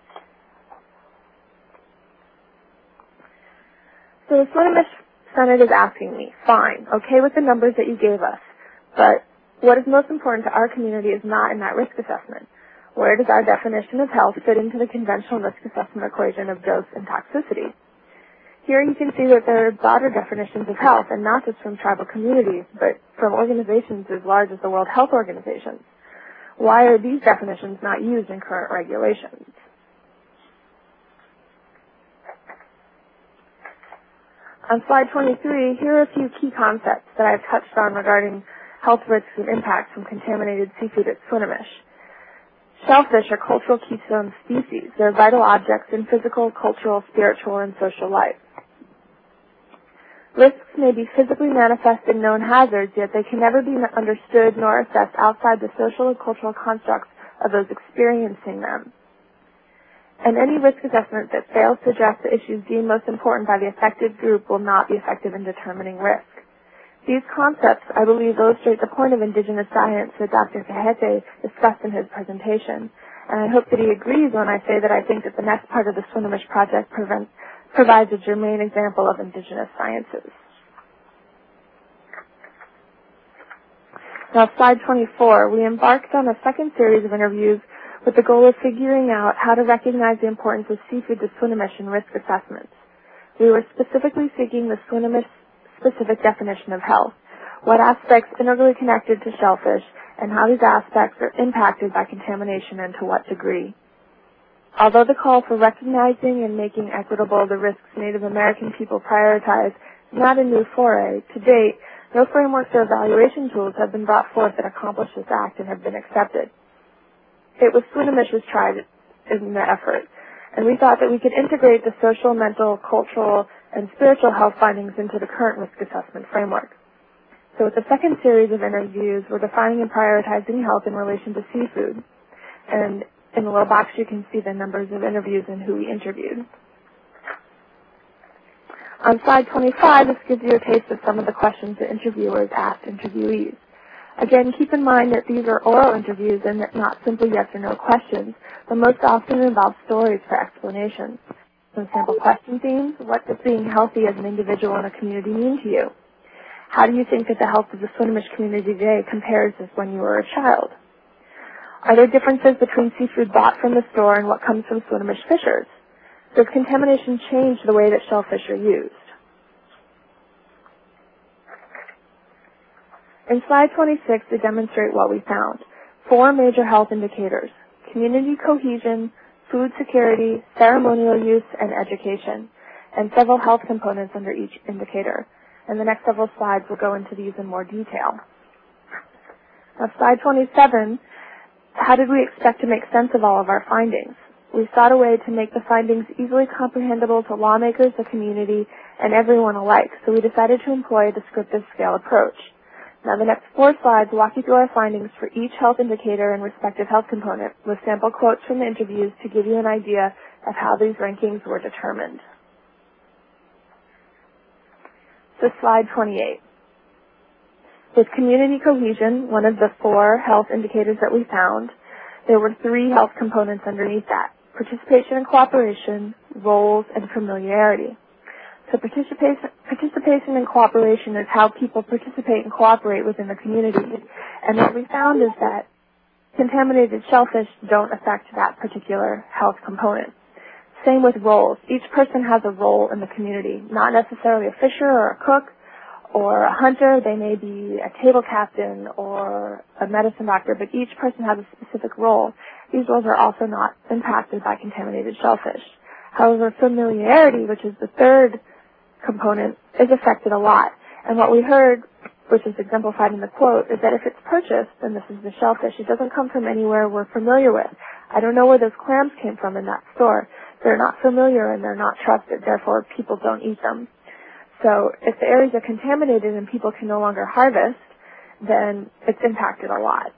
Speaker 4: So the Swinomish Senate is asking me, fine, okay with the numbers that you gave us, but what is most important to our community is not in that risk assessment. Where does our definition of health fit into the conventional risk assessment equation of dose and toxicity? Here you can see that there are broader definitions of health, and not just from tribal communities, but from organizations as large as the World Health Organization. Why are these definitions not used in current regulations? On slide twenty-three, here are a few key concepts that I've touched on regarding health risks and impacts from contaminated seafood at Swinomish. Shellfish are cultural keystone species. They're vital objects in physical, cultural, spiritual, and social life. Risks may be physically manifest in known hazards, yet they can never be understood nor assessed outside the social and cultural constructs of those experiencing them. And any risk assessment that fails to address the issues deemed most important by the affected group will not be effective in determining risk. These concepts, I believe, illustrate the point of indigenous science that Doctor Kehete discussed in his presentation, and I hope that he agrees when I say that I think that the next part of the Swinomish project prevents provides a germane example of indigenous sciences. Now, slide twenty-four, we embarked on a second series of interviews with the goal of figuring out how to recognize the importance of seafood to Swinomish in risk assessments. We were specifically seeking the Swinomish specific definition of health, what aspects integrally connected to shellfish, and how these aspects are impacted by contamination and to what degree. Although the call for recognizing and making equitable the risks Native American people prioritize is not a new foray, to date, no frameworks or evaluation tools have been brought forth that accomplish this act and have been accepted. It was Swinomish's tried in the effort, and we thought that we could integrate the social, mental, cultural, and spiritual health findings into the current risk assessment framework. So with the second series of interviews, we're defining and prioritizing health in relation to seafood, and in the little box, you can see the numbers of interviews and who we interviewed. On slide twenty-five, this gives you a taste of some of the questions the interviewers asked interviewees. Again, keep in mind that these are oral interviews and not simply yes or no questions, but most often involve stories for explanation. Some sample question themes: what does being healthy as an individual in a community mean to you? How do you think that the health of the Swinomish community today compares with when you were a child? Are there differences between seafood bought from the store and what comes from Swinomish fishers? Does contamination change the way that shellfish are used? In slide twenty-six, we demonstrate what we found. Four major health indicators: community cohesion, food security, ceremonial use, and education, and several health components under each indicator. And the next several slides will go into these in more detail. Now, slide twenty-seven, how did we expect to make sense of all of our findings? We sought a way to make the findings easily comprehensible to lawmakers, the community, and everyone alike, so we decided to employ a descriptive scale approach. Now, the next four slides walk you through our findings for each health indicator and respective health component, with sample quotes from the interviews to give you an idea of how these rankings were determined. So, slide twenty-eight. With community cohesion, one of the four health indicators that we found, there were three health components underneath that: participation and cooperation, roles, and familiarity. So participation, participation and cooperation is how people participate and cooperate within the community. And what we found is that contaminated shellfish don't affect that particular health component. Same with roles. Each person has a role in the community, not necessarily a fisher or a cook or a hunter. They may be a table captain or a medicine doctor, but each person has a specific role. These roles are also not impacted by contaminated shellfish. However, familiarity, which is the third component, is affected a lot. And what we heard, which is exemplified in the quote, is that if it's purchased, and this is the shellfish, it doesn't come from anywhere we're familiar with. I don't know where those clams came from in that store. They're not familiar and they're not trusted, therefore people don't eat them. So if the areas are contaminated and people can no longer harvest, then it's impacted a lot.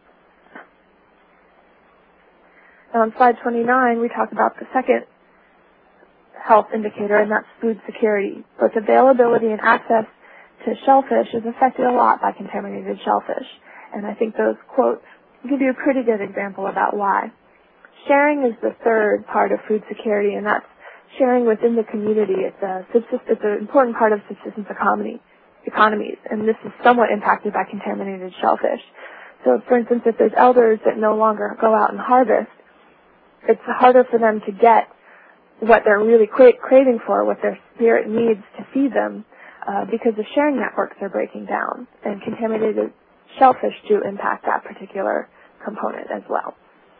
Speaker 4: Now on slide twenty-nine, we talk about the second health indicator, and that's food security. Both availability and access to shellfish is affected a lot by contaminated shellfish. And I think those quotes give you a pretty good example about why. Sharing is the third part of food security, and that's sharing within the community. It's, a subsist- it's an important part of subsistence economy, economies, and this is somewhat impacted by contaminated shellfish. So, for instance, if there's elders that no longer go out and harvest, it's harder for them to get what they're really cra- craving for, what their spirit needs to feed them, uh, because the sharing networks are breaking down, and contaminated shellfish do impact that particular component as well.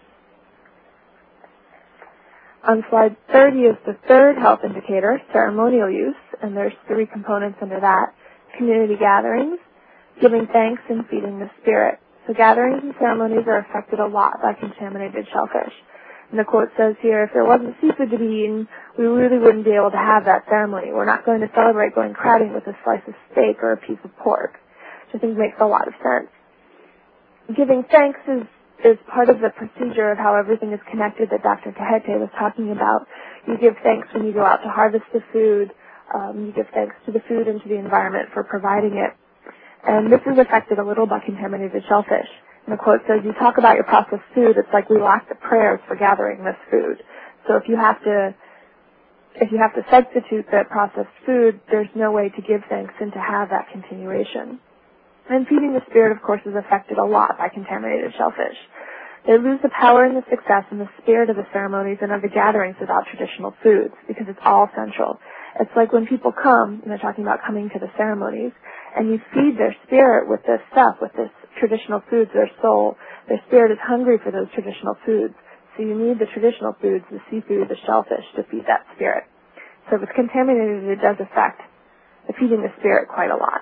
Speaker 4: On slide thirty is the third health indicator, ceremonial use, and there's three components under that. Community gatherings, giving thanks, and feeding the spirit. So gatherings and ceremonies are affected a lot by contaminated shellfish. And the quote says here, if there wasn't seafood to be eaten, we really wouldn't be able to have that ceremony. We're not going to celebrate going crabbing with a slice of steak or a piece of pork, which I think makes a lot of sense. Giving thanks is is part of the procedure of how everything is connected that Doctor Kehete was talking about. You give thanks when you go out to harvest the food. Um, you give thanks to the food and to the environment for providing it. And this is affected a little by contaminated shellfish. And the quote says, you talk about your processed food, it's like we lack the prayers for gathering this food. So if you have to, if you have to substitute that processed food, there's no way to give thanks and to have that continuation. And feeding the spirit, of course, is affected a lot by contaminated shellfish. They lose the power and the success and the spirit of the ceremonies and of the gatherings without traditional foods, because it's all central. It's like when people come, and they're talking about coming to the ceremonies, and you feed their spirit with this stuff, with this traditional foods, their soul. Their spirit is hungry for those traditional foods. So you need the traditional foods, the seafood, the shellfish, to feed that spirit. So if it's contaminated, it does affect the feeding the spirit quite a lot.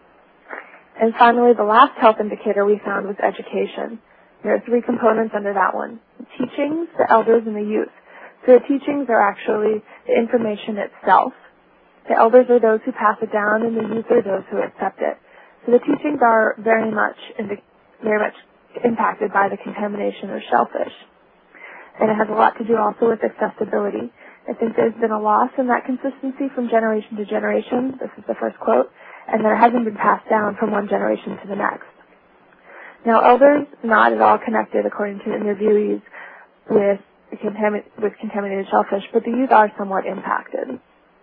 Speaker 4: And finally, the last health indicator we found was education. There are three components under that one: the teachings, the elders, and the youth. So the teachings are actually the information itself. The elders are those who pass it down, and the youth are those who accept it. So the teachings are very much, very much impacted by the contamination of shellfish. And it has a lot to do also with accessibility. I think there's been a loss in that consistency from generation to generation. This is the first quote. And that it hasn't been passed down from one generation to the next. Now, elders, not at all connected, according to interviewees, with, contamin- with contaminated shellfish, but the youth are somewhat impacted.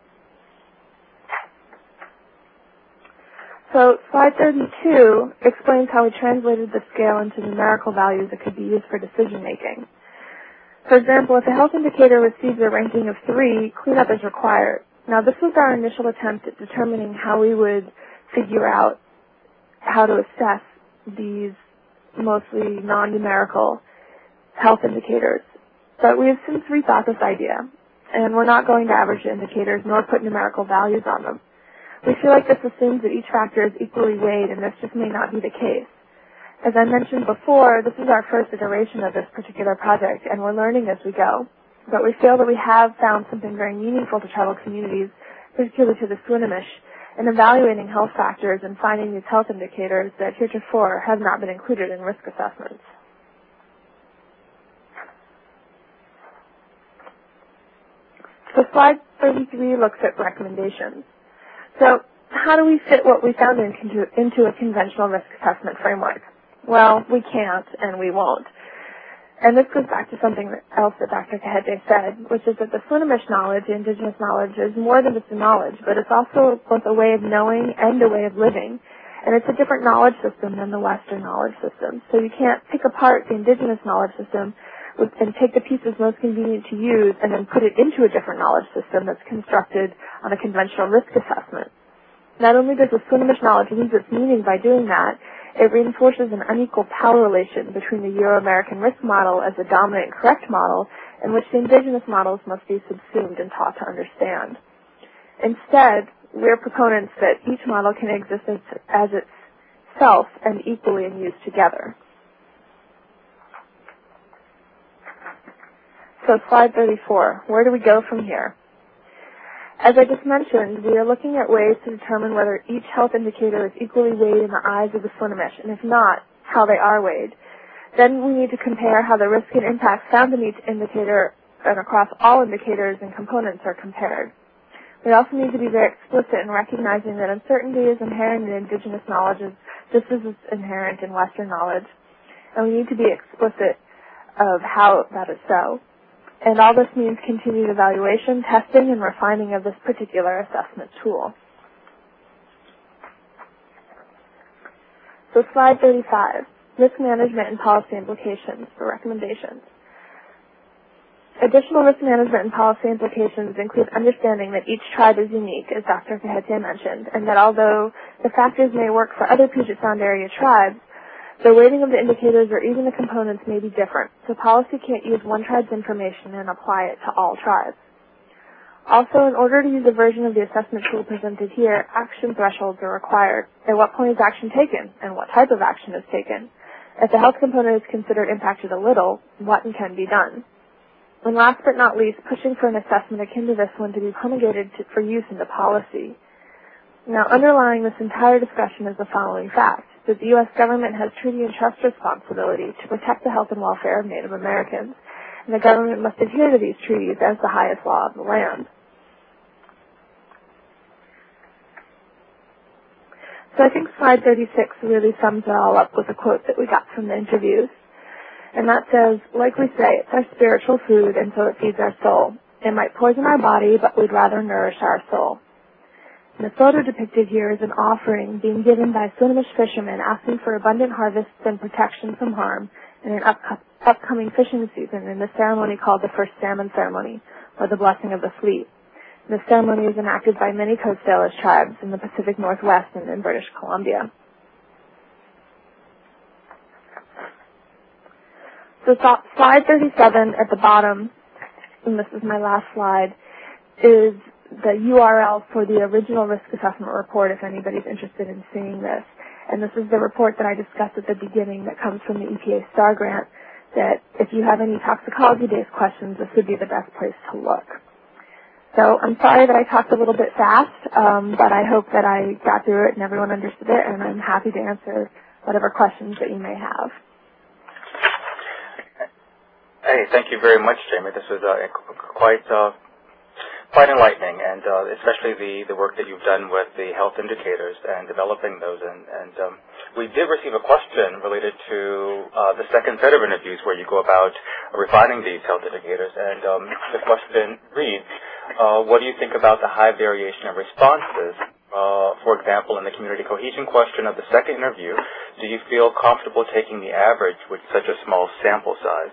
Speaker 4: So, slide thirty-two explains how we translated the scale into numerical values that could be used for decision making. For example, if a health indicator receives a ranking of three, cleanup is required. Now, this was our initial attempt at determining how we would figure out how to assess these mostly non-numerical health indicators. But we have since rethought this idea, and we're not going to average indicators nor put numerical values on them. We feel like this assumes that each factor is equally weighed, and this just may not be the case. As I mentioned before, this is our first iteration of this particular project, and we're learning as we go. But we feel that we have found something very meaningful to tribal communities, particularly to the Swinomish, in evaluating health factors and finding these health indicators that heretofore have not been included in risk assessments. So slide thirty-three looks at recommendations. So how do we fit what we found into, into a conventional risk assessment framework? Well, we can't and we won't. And this goes back to something else that Doctor Kehete said, which is that the Swinomish knowledge, the indigenous knowledge, is more than just a knowledge, but it's also both a way of knowing and a way of living. And it's a different knowledge system than the Western knowledge system. So you can't pick apart the indigenous knowledge system with, and take the pieces most convenient to use and then put it into a different knowledge system that's constructed on a conventional risk assessment. Not only does the Swinomish knowledge lose its meaning by doing that, it reinforces an unequal power relation between the Euro-American risk model as the dominant and correct model, in which the indigenous models must be subsumed and taught to understand. Instead, we're proponents that each model can exist as, as itself and equally and used together. So slide thirty-four, where do we go from here? As I just mentioned, we are looking at ways to determine whether each health indicator is equally weighed in the eyes of the Swinomish, and if not, how they are weighed. Then we need to compare how the risk and impact found in each indicator and across all indicators and components are compared. We also need to be very explicit in recognizing that uncertainty is inherent in indigenous knowledge just as it's inherent in Western knowledge, and we need to be explicit of how that is so. And all this means continued evaluation, testing, and refining of this particular assessment tool. So slide thirty-five, risk management and policy implications for recommendations. Additional risk management and policy implications include understanding that each tribe is unique, as Doctor Kehete mentioned, and that although the factors may work for other Puget Sound area tribes, the weighting of the indicators or even the components may be different, so policy can't use one tribe's information and apply it to all tribes. Also, in order to use a version of the assessment tool presented here, action thresholds are required. At what point is action taken, and what type of action is taken? If the health component is considered impacted a little, what can be done? And last but not least, pushing for an assessment akin to this one to be promulgated to, for use into policy. Now, underlying this entire discussion is the following fact, that the U S government has treaty and trust responsibility to protect the health and welfare of Native Americans, and the government must adhere to these treaties as the highest law of the land. So I think slide thirty-six really sums it all up with a quote that we got from the interviews. And that says, like we say, it's our spiritual food, and so it feeds our soul. It might poison our body, but we'd rather nourish our soul. And the photo depicted here is an offering being given by Swinomish fishermen asking for abundant harvests and protection from harm in an up- upcoming fishing season in the ceremony called the First Salmon Ceremony, or the Blessing of the Fleet. And the ceremony is enacted by many Coast Salish tribes in the Pacific Northwest and in British Columbia. So slide thirty-seven at the bottom, and this is my last slide, is the U R L for the original risk assessment report if anybody's interested in seeing this. And this is the report that I discussed at the beginning that comes from the E P A STAR grant, that if you have any toxicology-based questions, this would be the best place to look. So I'm sorry that I talked a little bit fast, um, but I hope that I got through it and everyone understood it, and I'm happy to answer whatever questions that you may have.
Speaker 2: Hey, thank you very much, Jamie. This was uh, quite uh, quite enlightening, and uh, especially the, the work that you've done with the health indicators and developing those. And, and um, we did receive a question related to uh, the second set of interviews where you go about refining these health indicators. And um, the question reads, uh, what do you think about the high variation of responses? Uh, for example, in the community cohesion question of the second interview, do you feel comfortable taking the average with such a small sample size?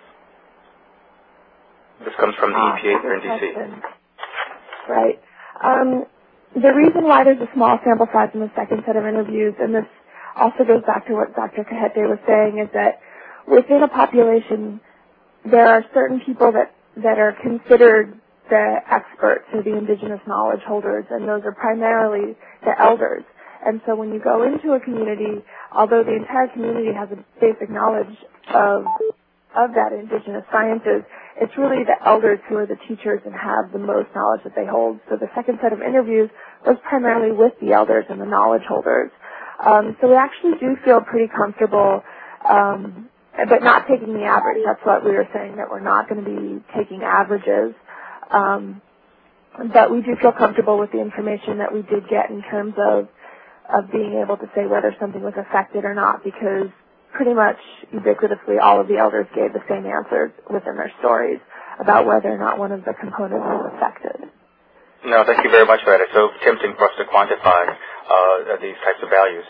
Speaker 2: This comes from the E P A here in D C.
Speaker 4: Right. Um, the reason why there's a small sample size in the second set of interviews, and this also goes back to what Doctor Kehete was saying, is that within a population, there are certain people that, that are considered the experts or the indigenous knowledge holders, and those are primarily the elders. And so when you go into a community, although the entire community has a basic knowledge of of that indigenous sciences, it's really the elders who are the teachers and have the most knowledge that they hold. So the second set of interviews was primarily with the elders and the knowledge holders. Um, so we actually do feel pretty comfortable, um, but not taking the average. That's what we were saying, that we're not going to be taking averages. Um, but we do feel comfortable with the information that we did get in terms of, of being able to say whether something was affected or not, because pretty much ubiquitously all of the elders gave the same answers within their stories about whether or not one of the components was affected.
Speaker 2: No, thank you very much for that. It's so tempting for us to quantify uh, these types of values.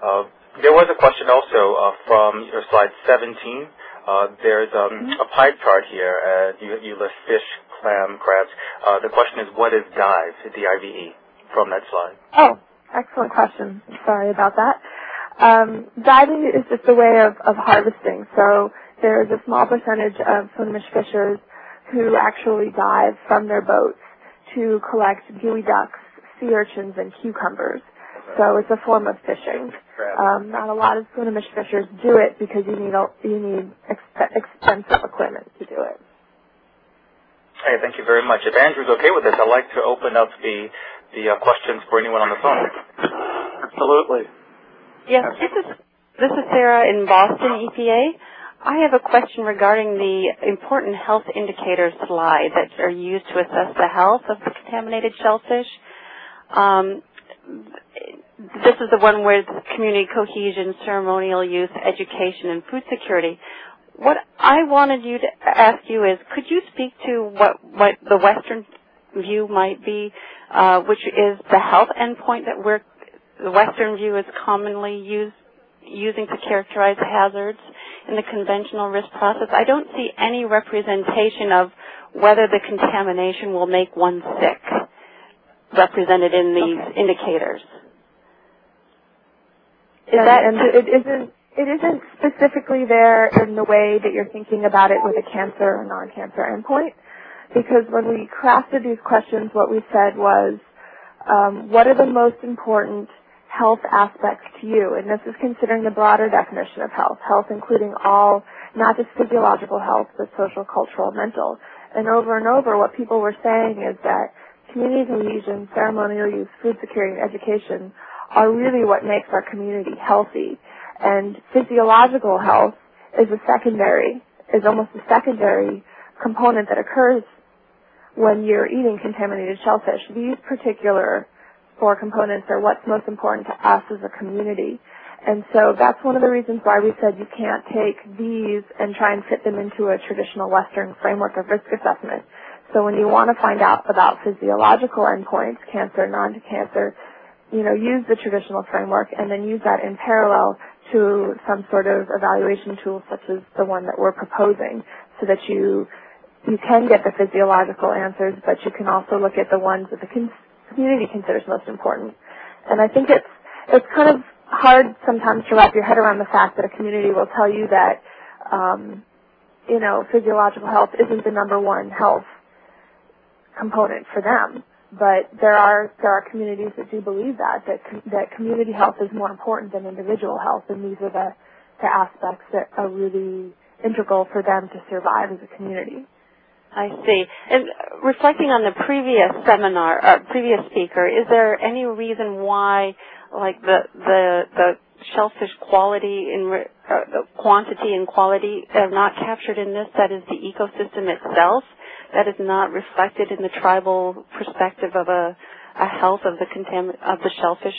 Speaker 2: Uh, there was a question also uh, from your slide seventeen. Uh, there's um, mm-hmm. a pie chart here. Uh, you, you list fish, clam, crabs. Uh, the question is, what is dive, D I V E, from that slide?
Speaker 4: Oh, excellent question. Sorry about that. Um, diving is just a way of, of harvesting. So there is a small percentage of Swinomish fishers who actually dive from their boats to collect geoducks, ducks, sea urchins, and cucumbers. So it's a form of fishing. Um, not a lot of Swinomish fishers do it because you need a, you need exp- expensive equipment to do it.
Speaker 2: Hey, thank you very much. If Andrew's okay with this, I'd like to open up the the uh, questions for anyone on the phone.
Speaker 1: Absolutely.
Speaker 5: Yes, this is this is Sarah in Boston, E P A. I have a question regarding the important health indicators slide that are used to assess the health of the contaminated shellfish. Um, this is the one where community cohesion, ceremonial use, education, and food security. What I wanted you to ask you is, could you speak to what, what the Western view might be, uh, which is the health endpoint that we're, the Western view is commonly used, using to characterize hazards in the conventional risk process? I don't see any representation of whether the contamination will make one sick represented in these okay. indicators.
Speaker 4: Is and, that, and it isn't it isn't specifically there in the way that you're thinking about it with a cancer or non-cancer endpoint, because when we crafted these questions, what we said was, um, what are the most important health aspects to you? And this is considering the broader definition of health, health including all, not just physiological health, but social, cultural, mental. And over and over, what people were saying is that community cohesion, ceremonial use, food security, and education are really what makes our community healthy. And physiological health is a secondary, is almost a secondary component that occurs when you're eating contaminated shellfish. These particular four components are what's most important to us as a community. And so that's one of the reasons why we said you can't take these and try and fit them into a traditional Western framework of risk assessment. So when you want to find out about physiological endpoints, cancer, non-cancer, you know, use the traditional framework and then use that in parallel to some sort of evaluation tool such as the one that we're proposing, so that you you can get the physiological answers, but you can also look at the ones that the con- community considers most important. And I think it's it's kind of hard sometimes to wrap your head around the fact that a community will tell you that, um, you know, physiological health isn't the number one health component for them. But there are there are communities that do believe that that com- that community health is more important than individual health, and these are the, the aspects that are really integral for them to survive as a community.
Speaker 5: I see. And reflecting on the previous seminar, uh, previous speaker, is there any reason why, like the the the shellfish quality in re- uh, the quantity and quality are not captured in this? That is the ecosystem itself. That is not reflected in the tribal perspective of a, a health of the contam- of the shellfish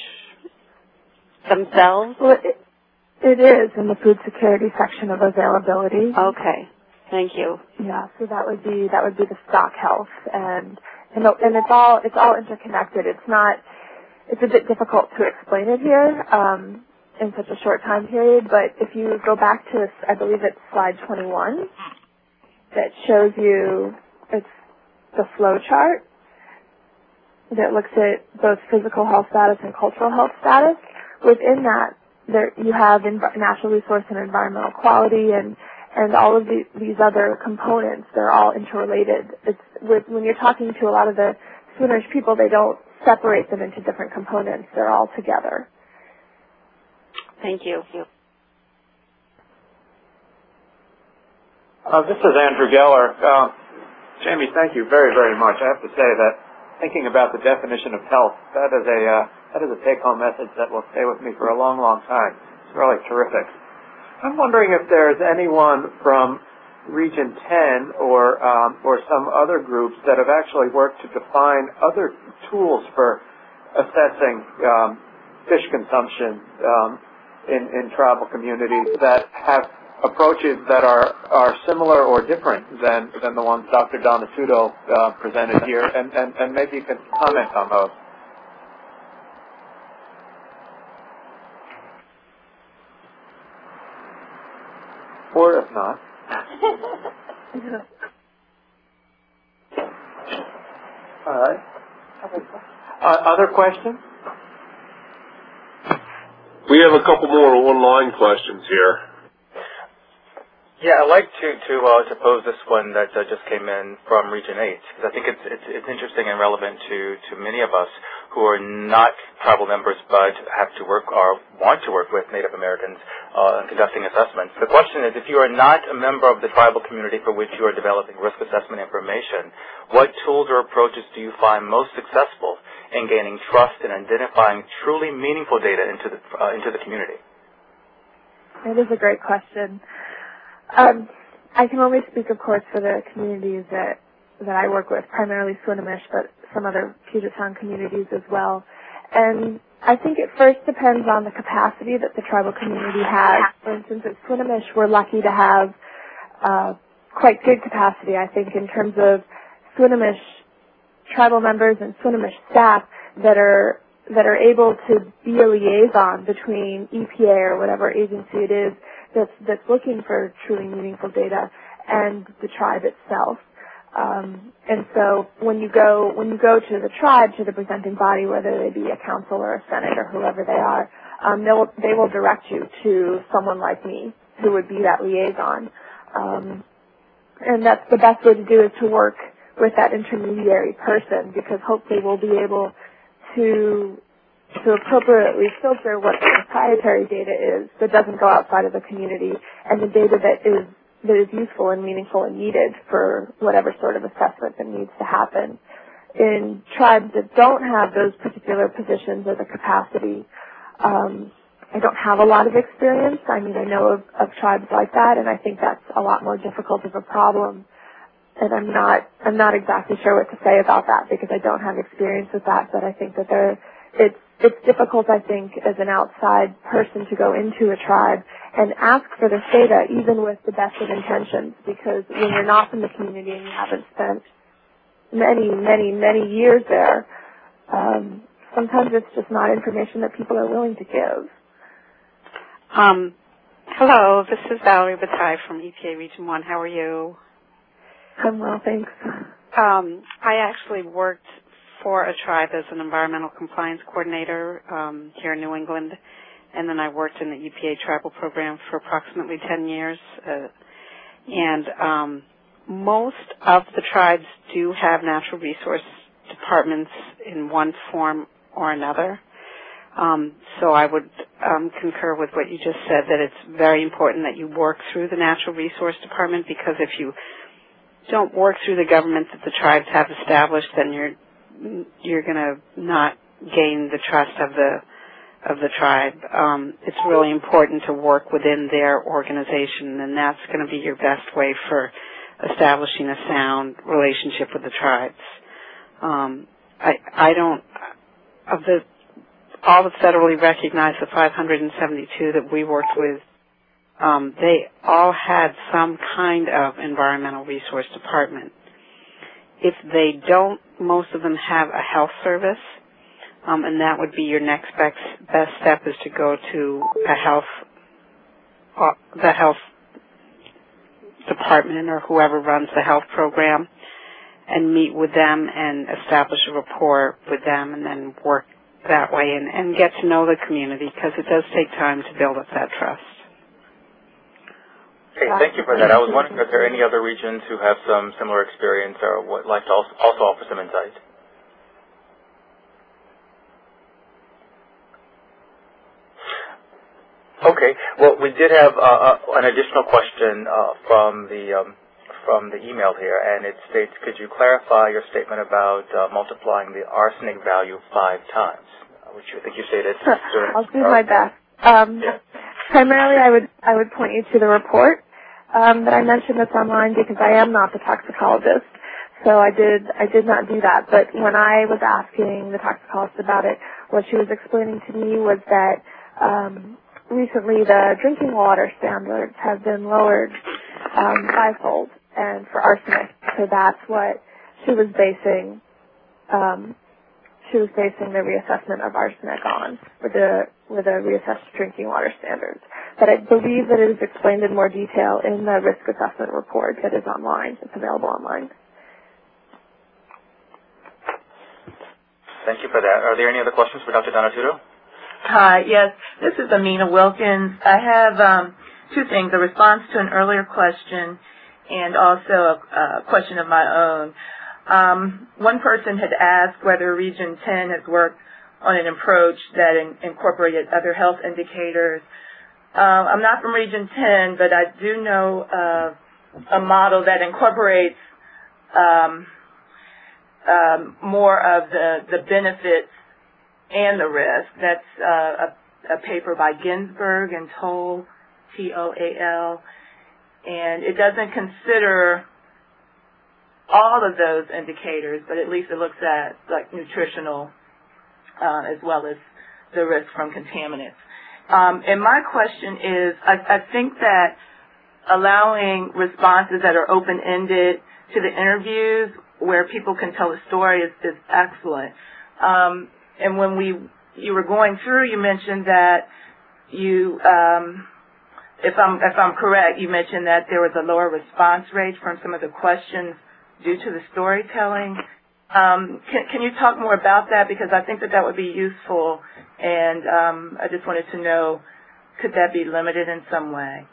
Speaker 5: themselves?
Speaker 4: Well, it, it is in the food security section of availability.
Speaker 5: Okay, thank you.
Speaker 4: Yeah, so that would be that would be the stock health, and and, and it's all it's all interconnected. It's not it's a bit difficult to explain it here um, in such a short time period. But if you go back to, I believe it's slide twenty-one, that shows you. It's the flow chart that looks at both physical health status and cultural health status. Within that, there you have env- natural resource and environmental quality, and and all of the, these other components. They're all interrelated. It's with, when you're talking to a lot of the Swinomish people, they don't separate them into different components. They're all together.
Speaker 5: Thank you.
Speaker 1: Uh, this is Andrew Geller. Uh, Jamie, thank you very, very much. I have to say that thinking about the definition of health, that is a uh, that is a take-home message that will stay with me for a long, long time. It's really terrific. I'm wondering if there's anyone from Region ten or um, or some other groups that have actually worked to define other tools for assessing um, fish consumption um, in, in tribal communities that have approaches that are, are similar or different than, than the ones Doctor Donatudo uh, presented here, and, and, and maybe you can comment on those. not. All right. Uh, other questions?
Speaker 6: We have a couple more online questions here.
Speaker 2: Yeah, I'd like to to, uh, to pose this one that uh, just came in from Region eight, because I think it's, it's it's interesting and relevant to, to many of us who are not tribal members but have to work or want to work with Native Americans uh, in conducting assessments. The question is, if you are not a member of the tribal community for which you are developing risk assessment information, what tools or approaches do you find most successful in gaining trust and identifying truly meaningful data into the uh, into the community?
Speaker 4: It is a great question. Um, I can only speak, of course, for the communities that that I work with, primarily Swinomish, but some other Puget Sound communities as well. And I think it first depends on the capacity that the tribal community has. For instance, at Swinomish, we're lucky to have uh, quite good capacity, I think, in terms of Swinomish tribal members and Swinomish staff that are that are able to be a liaison between E P A or whatever agency it is that's that's looking for truly meaningful data and the tribe itself. Um, and so when you go when you go to the tribe, to the presenting body, whether they be a council or a senate or whoever they are, um, they will they will direct you to someone like me who would be that liaison. Um, and that's the best way to do is to work with that intermediary person, because hopefully we'll be able to to appropriately filter what the proprietary data is that doesn't go outside of the community, and the data that is that is useful and meaningful and needed for whatever sort of assessment that needs to happen. In tribes that don't have those particular positions or the capacity, um, I don't have a lot of experience. I mean, I know of, of tribes like that, and I think that's a lot more difficult of a problem. And I'm not I'm not exactly sure what to say about that because I don't have experience with that. But I think that there it's it's difficult, I think, as an outside person to go into a tribe and ask for this data, even with the best of intentions, because when you're not from the community and you haven't spent many, many, many years there, um, sometimes it's just not information that people are willing to give.
Speaker 5: Um, hello, this is Valerie Bataille from E P A Region one. How are you?
Speaker 4: I'm well, thanks.
Speaker 5: Um, I actually worked for a tribe as an environmental compliance coordinator um, here in New England, and then I worked in the E P A tribal program for approximately ten years. Uh, and um, most of the tribes do have natural resource departments in one form or another. Um, so I would um, concur with what you just said, that it's very important that you work through the natural resource department, because if you don't work through the government that the tribes have established, then you're you're going to not gain the trust of the of the tribe. Um, it's really important to work within their organization, and that's going to be your best way for establishing a sound relationship with the tribes. Um, I I don't of the all the federally recognized, the five hundred seventy-two that we worked with. Um, they all had some kind of environmental resource department. If they don't, most of them have a health service, um, and that would be your next best, best step is to go to a health, uh, the health department or whoever runs the health program, and meet with them and establish a rapport with them, and then work that way and, and get to know the community, because it does take time to build up that trust.
Speaker 2: Okay, thank you for that. I was wondering if there are any other regions who have some similar experience or would like to also, also offer some insight. Okay. Well, we did have uh, an additional question uh, from the um, from the email here, and it states, "Could you clarify your statement about uh, multiplying the arsenic value five times?" Uh, which I think you stated.
Speaker 4: Sure. I'll do my best. Um,
Speaker 2: yeah.
Speaker 4: Primarily, I would I would point you to the report um, that I mentioned that's online, because I am not the toxicologist, so I did I did not do that. But when I was asking the toxicologist about it, what she was explaining to me was that um, recently the drinking water standards have been lowered um, fivefold, and for arsenic, so that's what she was basing. Um, She was basing the reassessment of arsenic on with the with the reassessed drinking water standards. but I believe that it is explained in more detail in the risk assessment report that is online. It's available online.
Speaker 2: Thank you for that. Are there any other questions for Doctor Donatudo?
Speaker 7: Hi, yes. This is Amina Wilkins. I have um, two things, a response to an earlier question and also a, a question of my own. Um, one person had asked whether Region ten has worked on an approach that in, incorporated other health indicators. Uh, I'm not from Region ten, but I do know uh, a model that incorporates um, um, more of the, the benefits and the risk. That's uh, a, a paper by Ginsberg and Toll, T O A L, and it doesn't consider all of those indicators, but at least it looks at like nutritional uh, as well as the risk from contaminants. Um, and my question is, I, I think that allowing responses that are open-ended to the interviews where people can tell a story is, is excellent. Um, and when we you were going through, you mentioned that you, um, if I'm if I'm correct, you mentioned that there was a lower response rate from some of the questions due to the storytelling. Um, can, can you talk more about that? Because I think that that would be useful, and um, I just wanted to know, could that be limited in some way?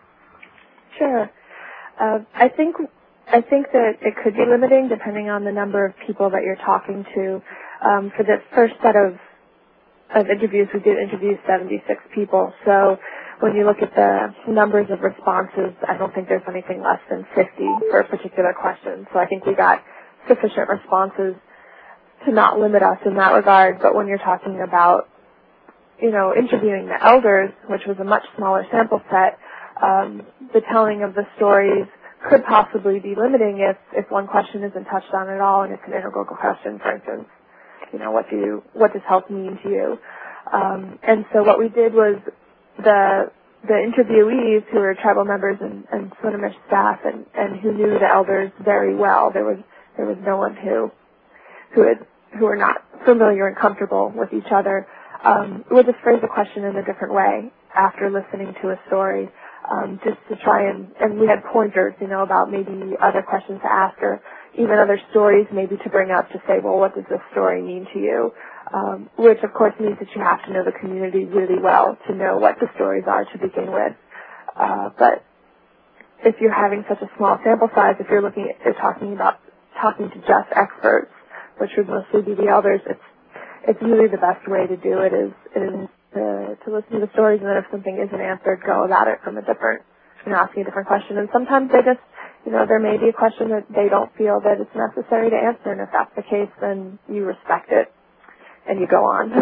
Speaker 4: Sure. Uh, I think I think that it could be limiting depending on the number of people that you're talking to. Um, for the first set of of interviews, we did interview seventy-six people. So when you look at the numbers of responses, I don't think there's anything less than fifty for a particular question. So I think we got sufficient responses to not limit us in that regard. But when you're talking about, you know, interviewing the elders, which was a much smaller sample set, um, the telling of the stories could possibly be limiting if, if one question isn't touched on at all and it's an integral question, for instance. You know, what do you, what does health mean to you? Um, and so what we did was the the interviewees who were tribal members and, and Swinomish staff and, and who knew the elders very well. There was there was no one who who had who were not familiar and comfortable with each other. Um, would just phrase the question in a different way after listening to a story, um, just to try and and we had pointers, you know, about maybe other questions to ask or even other stories maybe to bring up to say, well, what does this story mean to you? Um, which, of course, means that you have to know the community really well to know what the stories are to begin with. Uh, but if you're having such a small sample size, if you're looking at, you're talking about talking to just experts, which would mostly be the elders, it's it's really the best way to do it is, is to, to listen to the stories, and then if something isn't answered, go about it from a different, you know, asking a different question. And sometimes they just, you know, there may be a question that they don't feel that it's necessary to answer, and if that's the case, then you respect it. And you go on.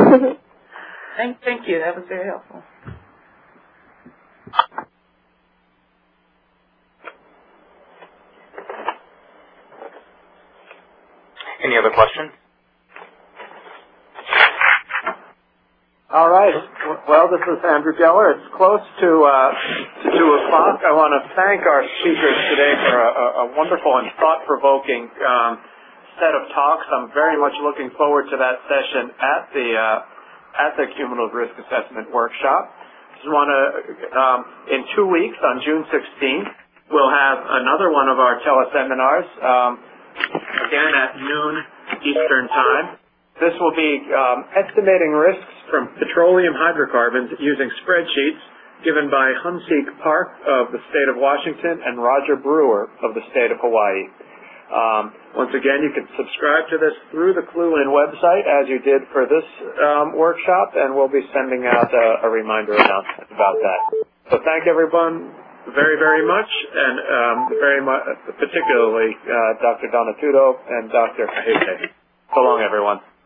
Speaker 7: thank, thank you. That was very helpful.
Speaker 2: Any other questions?
Speaker 1: All right. Well, this is Andrew Geller. It's close to uh, to two o'clock. I want to thank our speakers today for a, a wonderful and thought-provoking um, set of talks. I'm very much looking forward to that session at the uh, at the Cumulative Risk Assessment Workshop. Just want to, um, in two weeks, on June sixteenth, we'll have another one of our teleseminars, um, again at noon Eastern Time. This will be um, estimating risks from petroleum hydrocarbons using spreadsheets given by Hunseek Park of the state of Washington and Roger Brewer of the state of Hawaii. Um, once again, you can subscribe to this through the Clue-In website, as you did for this um, workshop, and we'll be sending out a, a reminder announcement about that. So thank everyone very, very much, and um, very much, particularly uh, Doctor Donatudo and Doctor Kahete. So long, everyone.